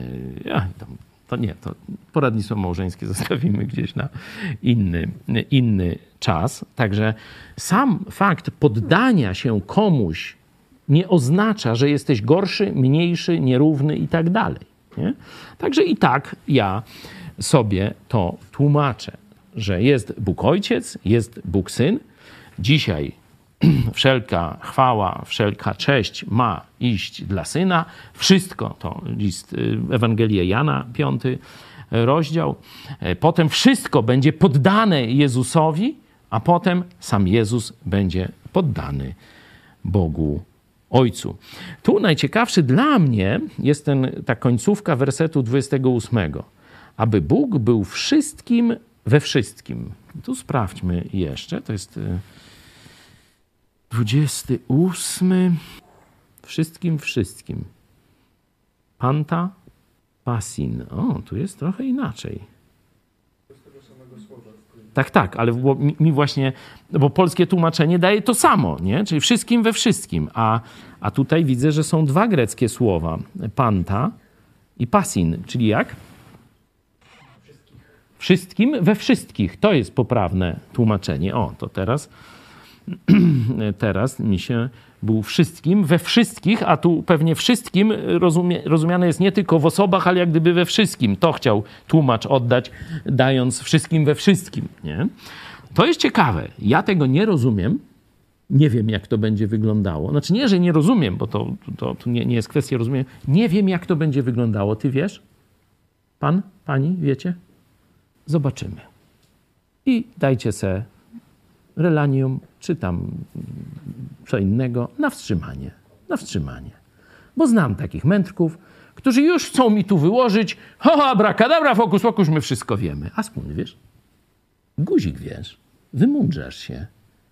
To poradnictwo małżeńskie zostawimy gdzieś na inny czas. Także sam fakt poddania się komuś nie oznacza, że jesteś gorszy, mniejszy, nierówny i tak dalej. Nie? Także i tak ja sobie to tłumaczę, że jest Bóg Ojciec, jest Bóg Syn. Dzisiaj wszelka chwała, wszelka cześć ma iść dla Syna. Wszystko to list Ewangelia Jana, 5 rozdział. Potem wszystko będzie poddane Jezusowi, a potem sam Jezus będzie poddany Bogu Ojcu. Tu najciekawszy dla mnie jest ta końcówka wersetu 28. Aby Bóg był wszystkim we wszystkim. Tu sprawdźmy jeszcze. To jest 28. Wszystkim. Panta, pasin. O, tu jest trochę inaczej. Tak, ale mi właśnie, bo polskie tłumaczenie daje to samo, nie? Czyli wszystkim we wszystkim. A tutaj widzę, że są dwa greckie słowa. Panta i pasin. Czyli jak? Wszystkim we wszystkich. To jest poprawne tłumaczenie. O, to teraz mi się był wszystkim we wszystkich, a tu pewnie wszystkim rozumiane jest nie tylko w osobach, ale jak gdyby we wszystkim. To chciał tłumacz oddać, dając wszystkim we wszystkim. Nie? To jest ciekawe. Ja tego nie rozumiem. Nie wiem, jak to będzie wyglądało. Znaczy nie, że nie rozumiem, bo to nie jest kwestia rozumienia. Nie wiem, jak to będzie wyglądało. Ty wiesz? Pan? Pani? Wiecie? Zobaczymy. I dajcie se relanium, czy tam co innego, na wstrzymanie. Bo znam takich mędrków, którzy już chcą mi tu wyłożyć, abrakadabra, fokus pokus, my wszystko wiemy. A skąd wiesz? Guzik, wiesz, wymądrzasz się.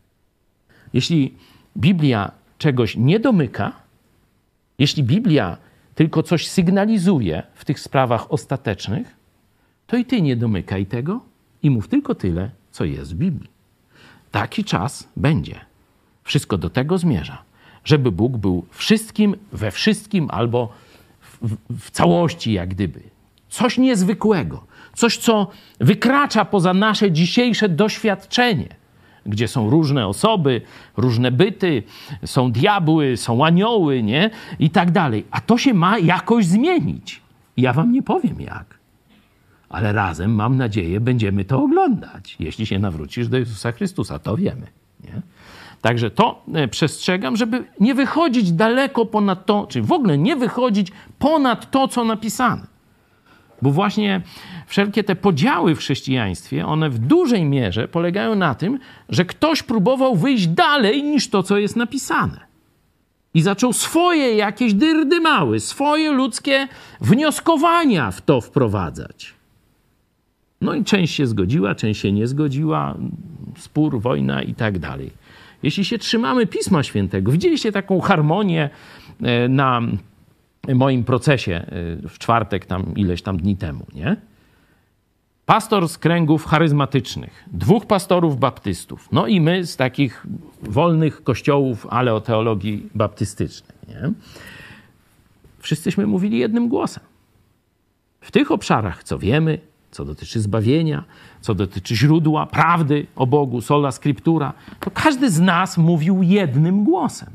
Jeśli Biblia czegoś nie domyka, jeśli Biblia tylko coś sygnalizuje w tych sprawach ostatecznych, to i ty nie domykaj tego i mów tylko tyle, co jest w Biblii. Taki czas będzie. Wszystko do tego zmierza, żeby Bóg był wszystkim, we wszystkim albo w całości jak gdyby. Coś niezwykłego, coś, co wykracza poza nasze dzisiejsze doświadczenie, gdzie są różne osoby, różne byty, są diabły, są anioły, nie? I tak dalej. A to się ma jakoś zmienić. Ja wam nie powiem jak. Ale razem, mam nadzieję, będziemy to oglądać. Jeśli się nawrócisz do Jezusa Chrystusa, to wiemy. Nie? Także to przestrzegam, żeby nie wychodzić daleko ponad to, czy w ogóle nie wychodzić ponad to, co napisane. Bo właśnie wszelkie te podziały w chrześcijaństwie, one w dużej mierze polegają na tym, że ktoś próbował wyjść dalej niż to, co jest napisane. I zaczął swoje jakieś dyrdymały, swoje ludzkie wnioskowania w to wprowadzać. No i część się zgodziła, część się nie zgodziła, spór, wojna i tak dalej. Jeśli się trzymamy Pisma Świętego, widzieliście taką harmonię na moim procesie w czwartek, tam ileś tam dni temu, nie? Pastor z kręgów charyzmatycznych, 2 pastorów baptystów, no i my z takich wolnych kościołów, ale o teologii baptystycznej, nie? Wszyscyśmy mówili jednym głosem. W tych obszarach, co wiemy, co dotyczy zbawienia, co dotyczy źródła, prawdy o Bogu, sola scriptura, to każdy z nas mówił jednym głosem.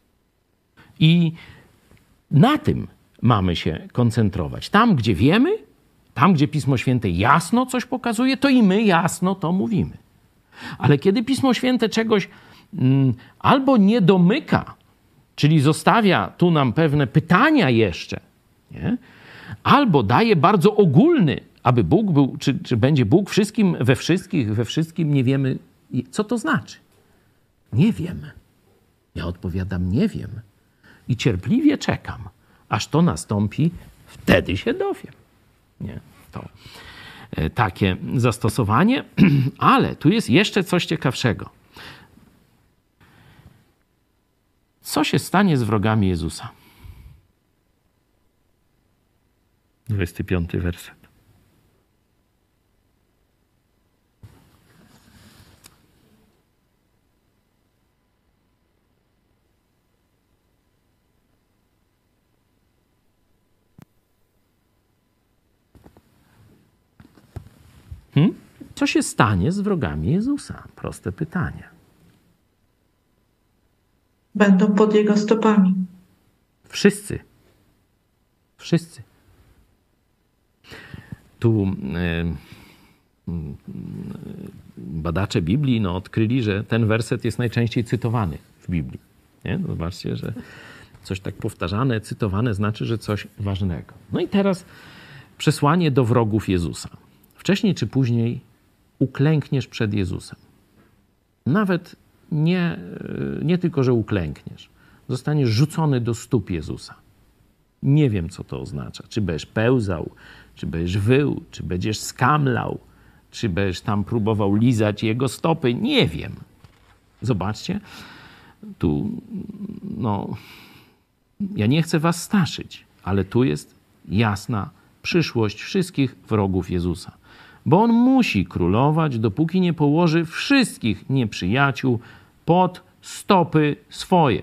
I na tym mamy się koncentrować. Tam, gdzie wiemy, tam, gdzie Pismo Święte jasno coś pokazuje, to i my jasno to mówimy. Ale kiedy Pismo Święte czegoś albo nie domyka, czyli zostawia tu nam pewne pytania jeszcze, nie? Albo daje bardzo ogólny, aby Bóg był, czy będzie Bóg wszystkim, we wszystkim, nie wiemy, co to znaczy. Nie wiem. Ja odpowiadam, nie wiem. I cierpliwie czekam, aż to nastąpi, wtedy się dowiem. Nie, to takie zastosowanie. Ale tu jest jeszcze coś ciekawszego. Co się stanie z wrogami Jezusa? 25 werset. Co się stanie z wrogami Jezusa? Proste pytanie. Będą pod Jego stopami. Wszyscy. Wszyscy. Tu badacze Biblii odkryli, że ten werset jest najczęściej cytowany w Biblii. Nie? Zobaczcie, że coś tak powtarzane, cytowane znaczy, że coś ważnego. No i teraz przesłanie do wrogów Jezusa. Wcześniej czy później uklękniesz przed Jezusem. Nawet nie tylko, że uklękniesz. Zostaniesz rzucony do stóp Jezusa. Nie wiem, co to oznacza. Czy będziesz pełzał, czy będziesz wył, czy będziesz skamlał, czy będziesz tam próbował lizać Jego stopy. Nie wiem. Zobaczcie. Tu, ja nie chcę was straszyć, ale tu jest jasna przyszłość wszystkich wrogów Jezusa. Bo On musi królować, dopóki nie położy wszystkich nieprzyjaciół pod stopy swoje.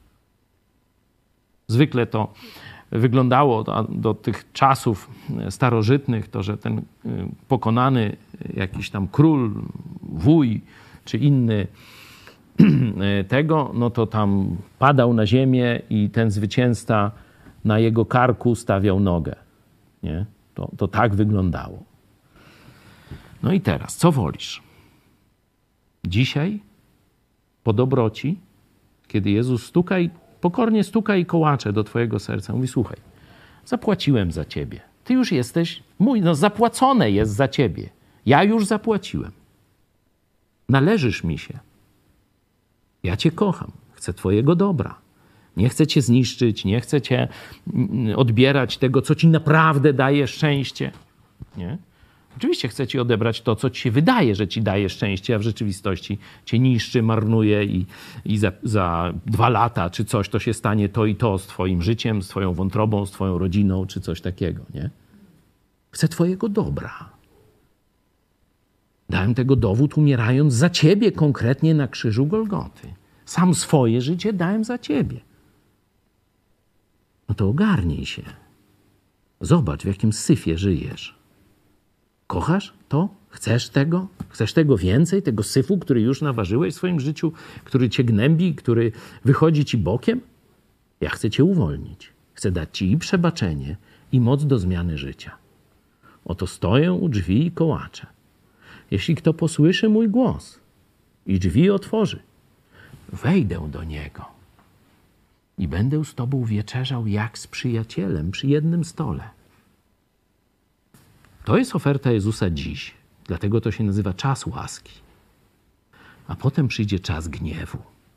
Zwykle to wyglądało do tych czasów starożytnych, to że ten pokonany jakiś tam król, wuj czy inny tego, to tam padał na ziemię i ten zwycięzca na jego karku stawiał nogę. Nie? To tak wyglądało. No i teraz, co wolisz? Dzisiaj, po dobroci, kiedy Jezus pokornie stuka i kołacze do twojego serca, mówi, słuchaj, zapłaciłem za ciebie. Ty już jesteś mój, zapłacone jest za ciebie. Ja już zapłaciłem. Należysz mi się. Ja cię kocham. Chcę twojego dobra. Nie chcę cię zniszczyć, nie chcę cię odbierać tego, co ci naprawdę daje szczęście. Nie? Oczywiście chce ci odebrać to, co ci się wydaje, że ci daje szczęście, a w rzeczywistości cię niszczy, marnuje i za 2 lata czy coś to się stanie to i to z twoim życiem, z twoją wątrobą, z twoją rodziną czy coś takiego, nie? Chce twojego dobra. Dałem tego dowód, umierając za ciebie konkretnie na krzyżu Golgoty. Sam swoje życie dałem za ciebie. No to ogarnij się. Zobacz, w jakim syfie żyjesz. Kochasz to? Chcesz tego? Chcesz tego więcej? Tego syfu, który już naważyłeś w swoim życiu, który cię gnębi, który wychodzi ci bokiem? Ja chcę cię uwolnić. Chcę dać ci i przebaczenie, i moc do zmiany życia. Oto stoję u drzwi i kołaczę. Jeśli kto posłyszy mój głos i drzwi otworzy, wejdę do niego i będę z tobą wieczerzał jak z przyjacielem przy jednym stole. To jest oferta Jezusa dziś. Dlatego to się nazywa czas łaski. A potem przyjdzie czas gniewu.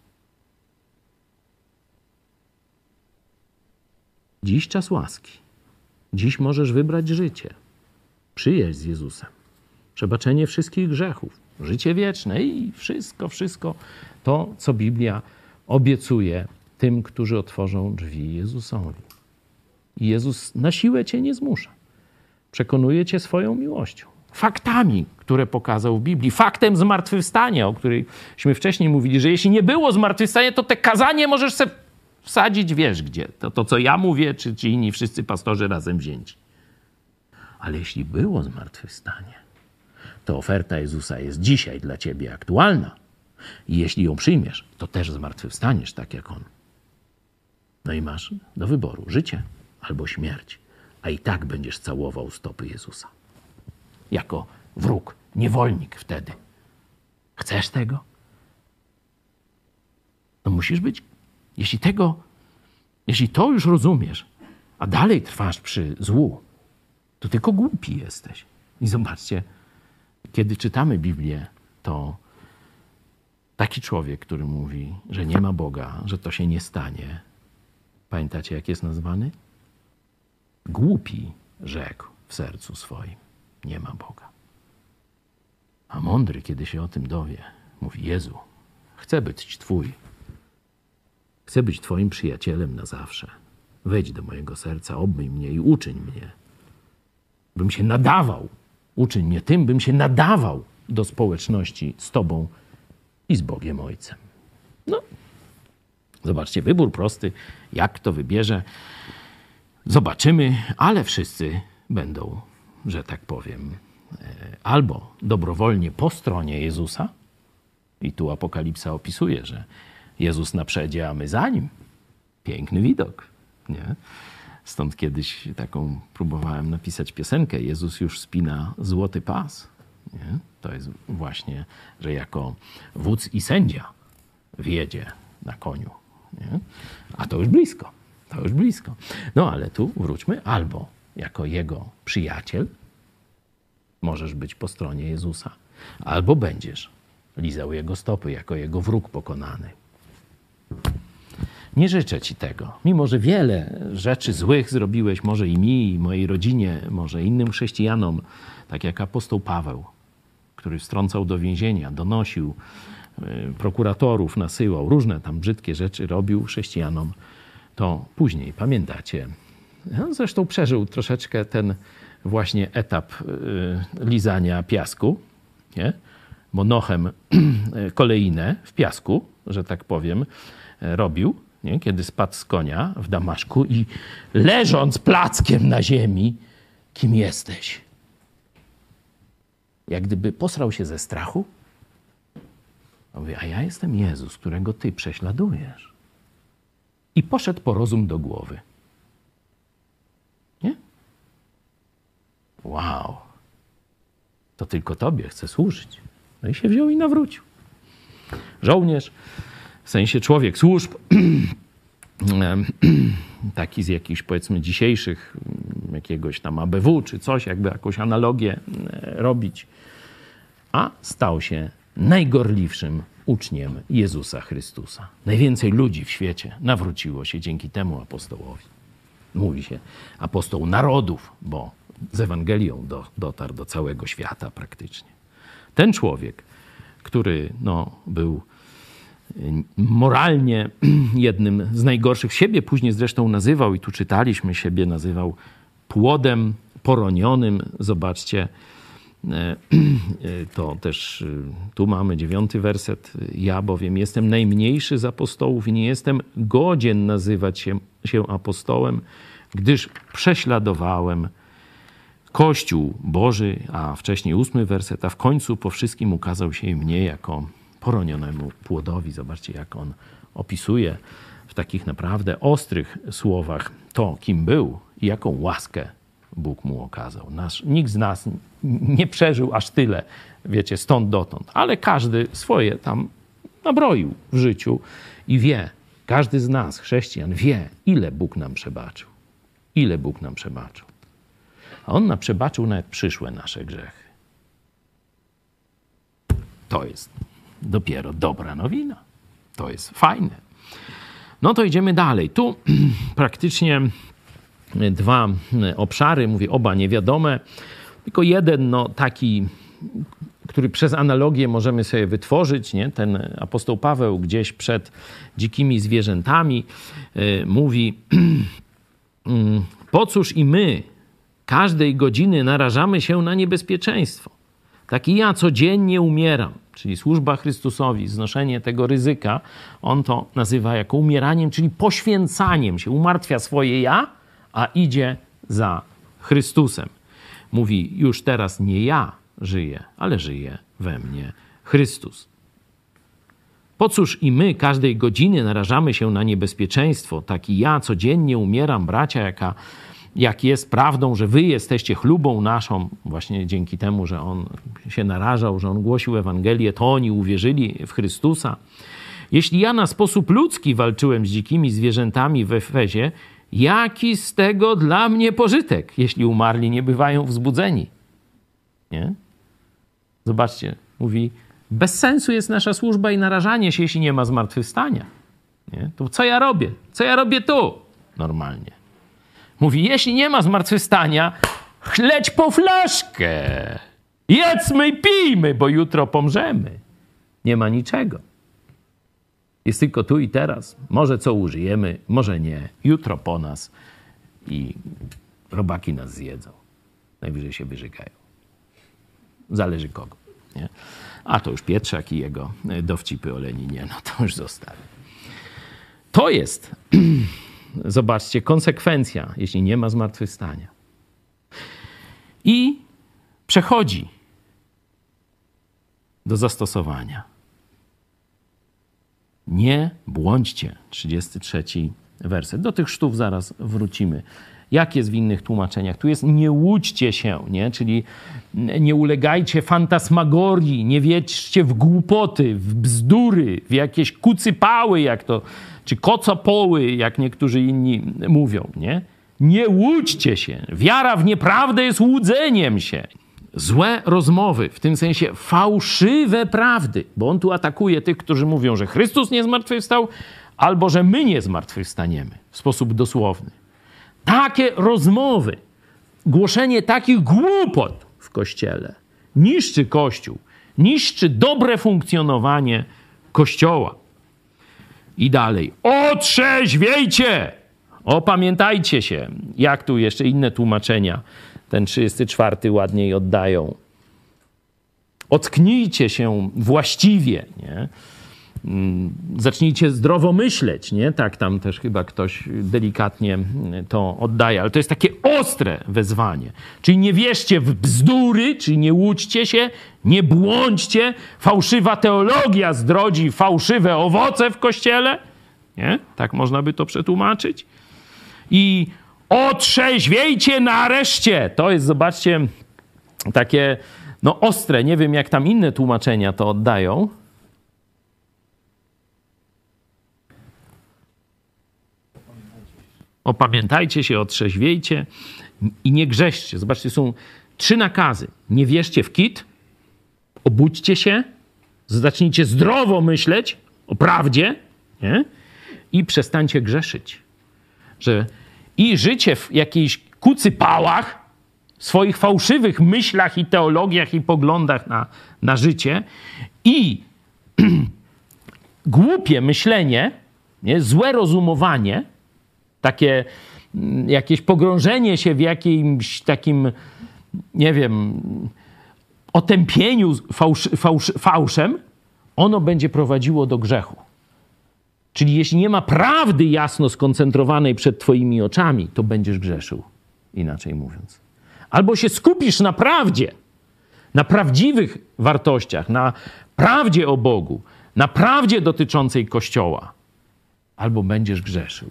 Dziś czas łaski. Dziś możesz wybrać życie. Przyjaźń z Jezusem. Przebaczenie wszystkich grzechów. Życie wieczne i wszystko to, co Biblia obiecuje tym, którzy otworzą drzwi Jezusowi. I Jezus na siłę cię nie zmusza. Przekonuje cię swoją miłością. Faktami, które pokazał w Biblii. Faktem zmartwychwstania, o którymśmy wcześniej mówili, że jeśli nie było zmartwychwstania, to te kazanie możesz sobie wsadzić, wiesz gdzie. To co ja mówię, czy inni wszyscy pastorzy razem wzięci. Ale jeśli było zmartwychwstanie, to oferta Jezusa jest dzisiaj dla ciebie aktualna. I jeśli ją przyjmiesz, to też zmartwychwstaniesz tak jak On. No i masz do wyboru życie albo śmierć. A i tak będziesz całował stopy Jezusa. Jako wróg, niewolnik wtedy. Chcesz tego? No musisz być, jeśli to już rozumiesz, a dalej trwasz przy złu, to tylko głupi jesteś. I zobaczcie, kiedy czytamy Biblię, to taki człowiek, który mówi, że nie ma Boga, że to się nie stanie. Pamiętacie, jak jest nazwany? Głupi rzekł w sercu swoim, nie ma Boga. A mądry, kiedy się o tym dowie, mówi, Jezu, chcę być Twój. Chcę być Twoim przyjacielem na zawsze. Wejdź do mojego serca, obmyj mnie i uczyń mnie. Bym się nadawał, uczyń mnie tym, bym się nadawał do społeczności z Tobą i z Bogiem Ojcem. No, zobaczcie, wybór prosty. Jak to wybierze, zobaczymy, ale wszyscy będą, że tak powiem, albo dobrowolnie po stronie Jezusa, i tu Apokalipsa opisuje, że Jezus na przedzie, a my za Nim. Piękny widok, nie? Stąd kiedyś taką próbowałem napisać piosenkę. Jezus już spina złoty pas. Nie? To jest właśnie, że jako wódz i sędzia wjedzie na koniu. Nie? A to już blisko. To już blisko. No ale tu wróćmy. Albo jako Jego przyjaciel możesz być po stronie Jezusa. Albo będziesz lizał Jego stopy jako Jego wróg pokonany. Nie życzę ci tego. Mimo że wiele rzeczy złych zrobiłeś, może i mi, i mojej rodzinie, może innym chrześcijanom, tak jak apostoł Paweł, który wstrącał do więzienia, donosił, prokuratorów nasyłał, różne tam brzydkie rzeczy robił chrześcijanom, to później, pamiętacie, no zresztą przeżył troszeczkę ten właśnie etap lizania piasku, nie? Bo Nochem koleinę w piasku, że tak powiem, robił, nie? Kiedy spadł z konia w Damaszku i leżąc plackiem na ziemi, kim jesteś? Jak gdyby posrał się ze strachu. Mówi, a ja jestem Jezus, którego ty prześladujesz. I poszedł po rozum do głowy. Nie? Wow. To tylko tobie chcę służyć. No i się wziął i nawrócił. Żołnierz, w sensie człowiek służb, taki z jakichś, powiedzmy, dzisiejszych, jakiegoś tam ABW czy coś, jakby jakąś analogię robić, a stał się najgorliwszym uczniem Jezusa Chrystusa. Najwięcej ludzi w świecie nawróciło się dzięki temu apostołowi. Mówi się apostoł narodów, bo z Ewangelią dotarł do całego świata praktycznie. Ten człowiek, który był moralnie jednym z najgorszych, siebie później zresztą nazywał, i tu czytaliśmy, siebie nazywał płodem poronionym. Zobaczcie, to też tu mamy 9 werset. Ja bowiem jestem najmniejszy z apostołów i nie jestem godzien nazywać się apostołem, gdyż prześladowałem Kościół Boży, a wcześniej 8 werset, a w końcu po wszystkim ukazał się i mnie jako poronionemu płodowi. Zobaczcie, jak on opisuje w takich naprawdę ostrych słowach to, kim był i jaką łaskę Bóg mu okazał. Nikt z nas nie przeżył aż tyle, wiecie, stąd dotąd, ale każdy swoje tam nabroił w życiu i wie, każdy z nas, chrześcijan, wie, ile Bóg nam przebaczył. Ile Bóg nam przebaczył. A On nam przebaczył nawet przyszłe nasze grzechy. To jest dopiero dobra nowina. To jest fajne. No to idziemy dalej. Tu praktycznie 2 obszary, mówię, oba niewiadome. Tylko jeden, taki, który przez analogię możemy sobie wytworzyć, nie? Ten apostoł Paweł gdzieś przed dzikimi zwierzętami mówi: po cóż i my każdej godziny narażamy się na niebezpieczeństwo. Tak i ja codziennie umieram. Czyli służba Chrystusowi, znoszenie tego ryzyka, on to nazywa jako umieraniem, czyli poświęcaniem się. Umartwia swoje ja, a idzie za Chrystusem. Mówi, już teraz nie ja żyję, ale żyje we mnie Chrystus. Po cóż i my każdej godziny narażamy się na niebezpieczeństwo. Tak i ja codziennie umieram, bracia, jak jest prawdą, że wy jesteście chlubą naszą, właśnie dzięki temu, że on się narażał, że on głosił Ewangelię, to oni uwierzyli w Chrystusa. Jeśli ja na sposób ludzki walczyłem z dzikimi zwierzętami w Efezie, jaki z tego dla mnie pożytek, jeśli umarli nie bywają wzbudzeni? Nie? Zobaczcie, mówi, bez sensu jest nasza służba i narażanie się, jeśli nie ma zmartwychwstania. Nie? To co ja robię? Co ja robię tu? Normalnie. Mówi, jeśli nie ma zmartwychwstania, leć po flaszkę. Jedzmy i pijmy, bo jutro pomrzemy. Nie ma niczego. Jest tylko tu i teraz. Może co użyjemy, może nie. Jutro po nas i robaki nas zjedzą. Najwyżej się wyżygają. Zależy kogo. Nie? A to już Pietrzak i jego dowcipy o Leninie, no to już zostawię. To jest, zobaczcie, konsekwencja, jeśli nie ma zmartwychwstania. I przechodzi do zastosowania. Nie błądźcie. 33 werset. Do tych sztów zaraz wrócimy. Jak jest w innych tłumaczeniach? Tu jest nie łudźcie się, nie? Czyli nie ulegajcie fantasmagorii, nie wjedźcie w głupoty, w bzdury, w jakieś kucypały, jak to, czy kocopoły, jak niektórzy inni mówią, nie? Nie łudźcie się. Wiara w nieprawdę jest łudzeniem się. Złe rozmowy, w tym sensie fałszywe prawdy, bo on tu atakuje tych, którzy mówią, że Chrystus nie zmartwychwstał, albo że my nie zmartwychwstaniemy w sposób dosłowny. Takie rozmowy, głoszenie takich głupot w Kościele niszczy Kościół, niszczy dobre funkcjonowanie Kościoła. I dalej, otrzeźwiejcie! Opamiętajcie się. Jak tu jeszcze inne tłumaczenia ten 34 ładniej oddają. Ocknijcie się właściwie, nie? Zacznijcie zdrowo myśleć, nie? Tak tam też chyba ktoś delikatnie to oddaje, ale to jest takie ostre wezwanie. Czyli nie wierzcie w bzdury, czyli nie łudźcie się, nie błądźcie, fałszywa teologia zdrodzi fałszywe owoce w Kościele, nie? Tak można by to przetłumaczyć. I otrzeźwiejcie nareszcie. To jest, zobaczcie, takie ostre, nie wiem jak tam inne tłumaczenia to oddają. Opamiętajcie się, otrzeźwiejcie i nie grzeszcie. Zobaczcie, są 3 nakazy. Nie wierzcie w kit, obudźcie się, zacznijcie zdrowo myśleć o prawdzie, nie? I przestańcie grzeszyć. Że i życie w jakichś kucypałach swoich fałszywych myślach i teologiach i poglądach na życie i głupie myślenie, nie? Złe rozumowanie, takie jakieś pogrążenie się w jakimś takim, nie wiem, otępieniu fałszem, ono będzie prowadziło do grzechu. Czyli jeśli nie ma prawdy jasno skoncentrowanej przed twoimi oczami, to będziesz grzeszył, inaczej mówiąc. Albo się skupisz na prawdzie, na prawdziwych wartościach, na prawdzie o Bogu, na prawdzie dotyczącej Kościoła, albo będziesz grzeszył.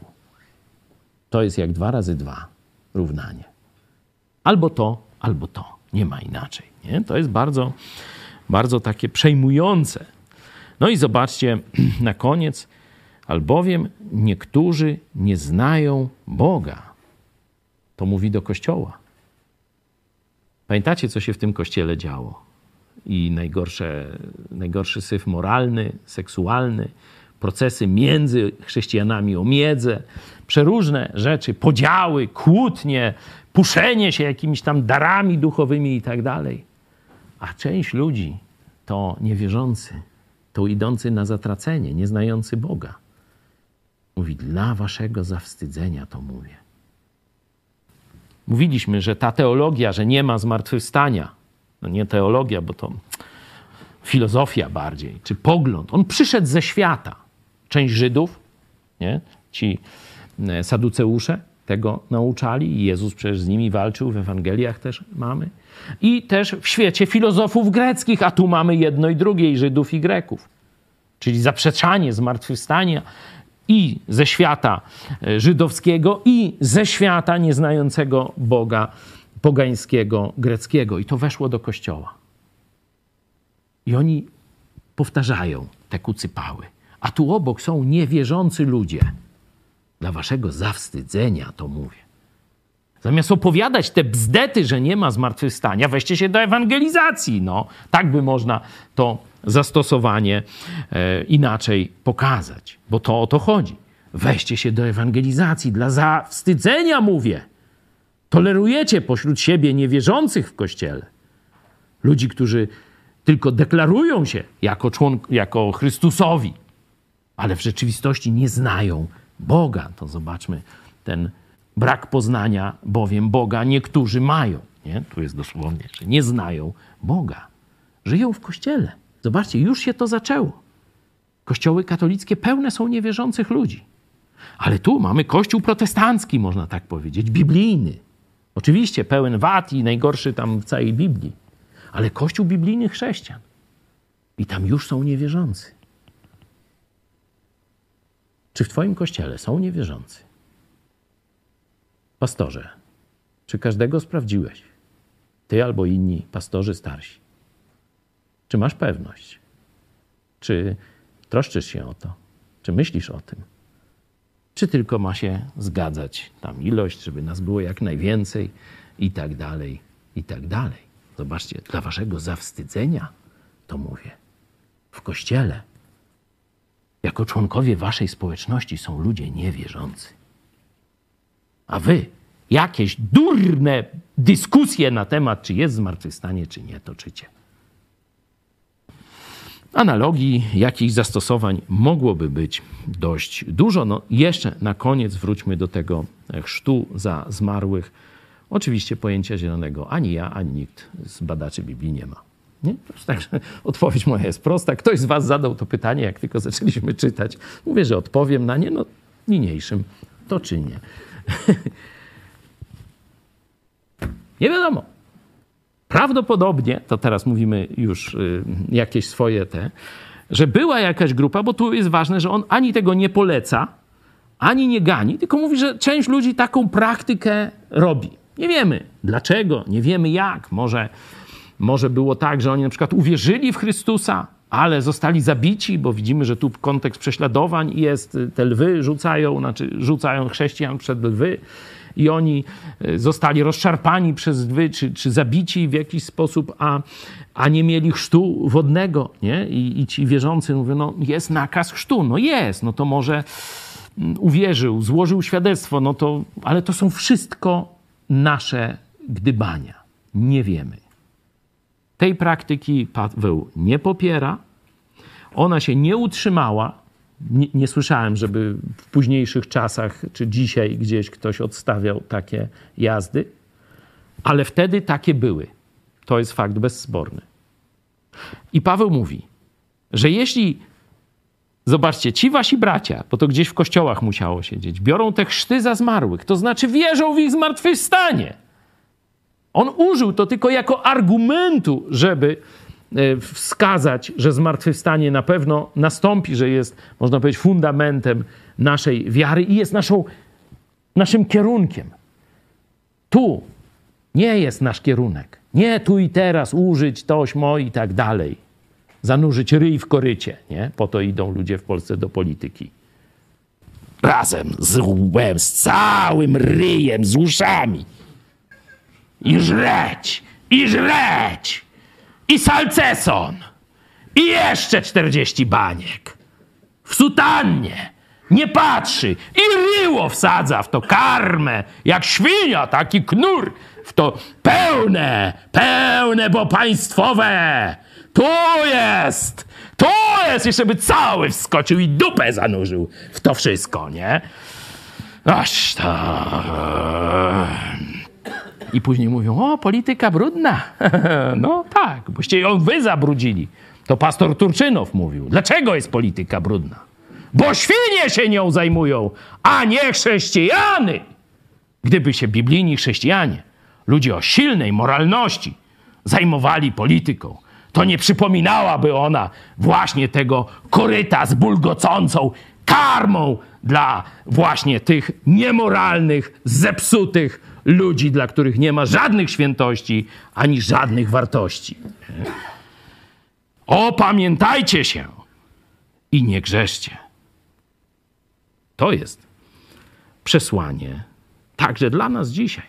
To jest jak 2 razy 2 równanie. Albo to, albo to. Nie ma inaczej. Nie? To jest bardzo, bardzo takie przejmujące. No i zobaczcie na koniec. Albowiem niektórzy nie znają Boga. To mówi do Kościoła. Pamiętacie, co się w tym Kościele działo? I najgorszy syf moralny, seksualny, procesy między chrześcijanami o miedzę, przeróżne rzeczy, podziały, kłótnie, puszenie się jakimiś tam darami duchowymi i tak dalej. A część ludzi to niewierzący, to idący na zatracenie, nie znający Boga. Mówi, dla waszego zawstydzenia to mówię. Mówiliśmy, że ta teologia, że nie ma zmartwychwstania, no nie teologia, bo to filozofia bardziej, czy pogląd, on przyszedł ze świata. Część Żydów, nie? Ci saduceusze tego nauczali i Jezus przecież z nimi walczył, w Ewangeliach też mamy. I też w świecie filozofów greckich, a tu mamy jedno i drugie, i Żydów, i Greków. Czyli zaprzeczanie zmartwychwstania i ze świata żydowskiego, i ze świata nieznającego Boga, pogańskiego, greckiego. I to weszło do Kościoła. I oni powtarzają te kucypały. A tu obok są niewierzący ludzie. Dla waszego zawstydzenia to mówię. Zamiast opowiadać te bzdety, że nie ma zmartwychwstania, weźcie się do ewangelizacji. No, tak by można to zastosowanie inaczej pokazać. Bo to o to chodzi. Weźcie się do ewangelizacji. Dla zawstydzenia mówię. Tolerujecie pośród siebie niewierzących w Kościele. Ludzi, którzy tylko deklarują się jako Chrystusowi, ale w rzeczywistości nie znają Boga. To zobaczmy ten brak poznania, bowiem Boga niektórzy mają. Nie? Tu jest dosłownie, że nie znają Boga. Żyją w Kościele. Zobaczcie, już się to zaczęło. Kościoły katolickie pełne są niewierzących ludzi. Ale tu mamy Kościół protestancki, można tak powiedzieć, biblijny. Oczywiście pełen wad i najgorszy tam w całej Biblii. Ale Kościół biblijnych chrześcijan. I tam już są niewierzący. Czy w twoim kościele są niewierzący? Pastorze, czy każdego sprawdziłeś? Ty albo inni pastorzy starsi. Czy masz pewność? Czy troszczysz się o to? Czy myślisz o tym? Czy tylko ma się zgadzać tam ilość, żeby nas było jak najwięcej i tak dalej, i tak dalej. Zobaczcie, dla waszego zawstydzenia to mówię. W Kościele jako członkowie waszej społeczności są ludzie niewierzący. A wy jakieś durne dyskusje na temat, czy jest zmartwychwstanie, czy nie, toczycie. Analogii, jakichś zastosowań mogłoby być dość dużo. No, jeszcze na koniec wróćmy do tego chrztu za zmarłych. Oczywiście pojęcia zielonego ani ja, ani nikt z badaczy Biblii nie ma. Nie? Także odpowiedź moja jest prosta. Ktoś z was zadał to pytanie, jak tylko zaczęliśmy czytać. Mówię, że odpowiem na nie, no niniejszym to czynię. Nie wiadomo. Prawdopodobnie, to teraz mówimy już jakieś swoje że była jakaś grupa, bo tu jest ważne, że on ani tego nie poleca, ani nie gani, tylko mówi, że część ludzi taką praktykę robi. Nie wiemy dlaczego, nie wiemy jak. Może było tak, że oni na przykład uwierzyli w Chrystusa, ale zostali zabici, bo widzimy, że tu kontekst prześladowań jest, te lwy rzucają chrześcijan przed lwy i oni zostali rozszarpani przez lwy, czy zabici w jakiś sposób, a nie mieli chrztu wodnego, nie? I ci wierzący mówią, no jest nakaz chrztu, no jest, no to może uwierzył, złożył świadectwo, no to, ale to są wszystko nasze gdybania. Nie wiemy. Tej praktyki Paweł nie popiera. Ona się nie utrzymała. Nie słyszałem, żeby w późniejszych czasach, czy dzisiaj gdzieś ktoś odstawiał takie jazdy, ale wtedy takie były. To jest fakt bezsporny. I Paweł mówi, że jeśli, zobaczcie, ci wasi bracia, bo to gdzieś w kościołach musiało siedzieć, biorą te chrzty za zmarłych, to znaczy wierzą w ich zmartwychwstanie. On użył to tylko jako argumentu, żeby wskazać, że zmartwychwstanie na pewno nastąpi, że jest, można powiedzieć, fundamentem naszej wiary i jest naszym kierunkiem. Tu nie jest nasz kierunek. Nie tu i teraz użyć tośmo i tak dalej. Zanurzyć ryj w korycie. Nie? Po to idą ludzie w Polsce do polityki. Razem z łbem, z całym ryjem, z uszami. I żreć, i żreć. I salceson. I jeszcze 40 baniek. W sutannie. Nie patrzy. I ryło wsadza w to karmę. Jak świnia, taki knur. W to pełne, bo państwowe. Tu jest. Jeszcze by cały wskoczył i dupę zanurzył w to wszystko, nie? Aż to... I później mówią, o, polityka brudna. No tak, boście ją wy zabrudzili. To pastor Turczynow mówił. Dlaczego jest polityka brudna? Bo świnie się nią zajmują, a nie chrześcijany. Gdyby się biblijni chrześcijanie, ludzie o silnej moralności, zajmowali polityką, to nie przypominałaby ona właśnie tego koryta z bulgocącą karmą dla właśnie tych niemoralnych, zepsutych ludzi, dla których nie ma żadnych świętości ani żadnych wartości. Opamiętajcie się i nie grzeszcie. To jest przesłanie także dla nas dzisiaj.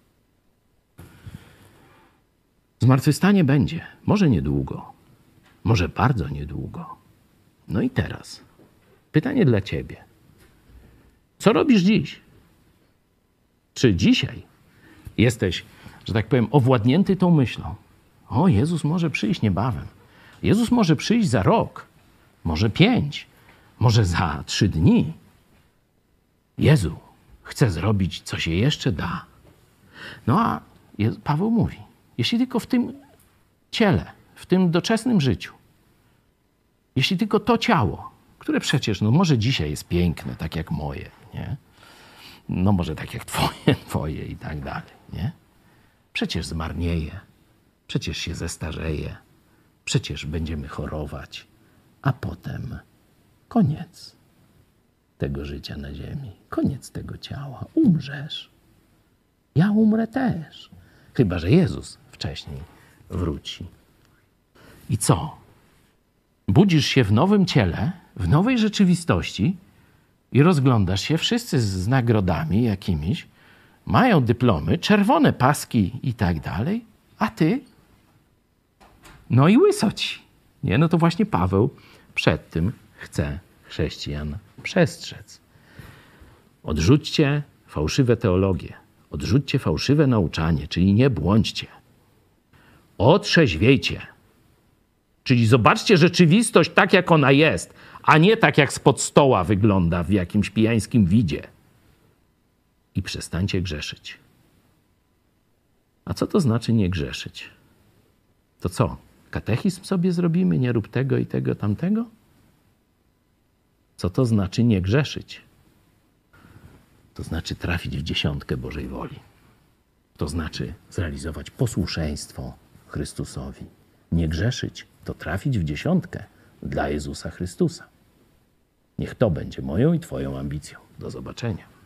Zmartwychwstanie będzie. Może niedługo. Może bardzo niedługo. No i teraz pytanie dla ciebie. Co robisz dziś? Czy dzisiaj jesteś, że tak powiem, owładnięty tą myślą? O, Jezus może przyjść niebawem. Jezus może przyjść za rok, może 5, może za 3 dni. Jezu chce zrobić, co się jeszcze da. No a Paweł mówi, jeśli tylko w tym ciele, w tym doczesnym życiu, jeśli tylko to ciało, które przecież, no może dzisiaj jest piękne, tak jak moje, nie? No może tak jak twoje i tak dalej, nie? Przecież zmarnieje, przecież się zestarzeje, przecież będziemy chorować, a potem koniec tego życia na ziemi, koniec tego ciała, umrzesz. Ja umrę też, chyba że Jezus wcześniej wróci. I co? Budzisz się w nowym ciele, w nowej rzeczywistości i rozglądasz się, wszyscy z nagrodami jakimiś, mają dyplomy, czerwone paski i tak dalej, a ty? No i łysoci. Nie? No to właśnie Paweł przed tym chce chrześcijan przestrzec. Odrzućcie fałszywe teologie, odrzućcie fałszywe nauczanie, czyli nie błądźcie. Otrzeźwiejcie. Czyli zobaczcie rzeczywistość tak, jak ona jest, a nie tak, jak spod stoła wygląda w jakimś pijańskim widzie. I przestańcie grzeszyć. A co to znaczy nie grzeszyć? To co? Katechizm sobie zrobimy? Nie rób tego i tego, tamtego? Co to znaczy nie grzeszyć? To znaczy trafić w 10 Bożej woli. To znaczy zrealizować posłuszeństwo Chrystusowi. Nie grzeszyć to trafić w 10 dla Jezusa Chrystusa. Niech to będzie moją i twoją ambicją. Do zobaczenia.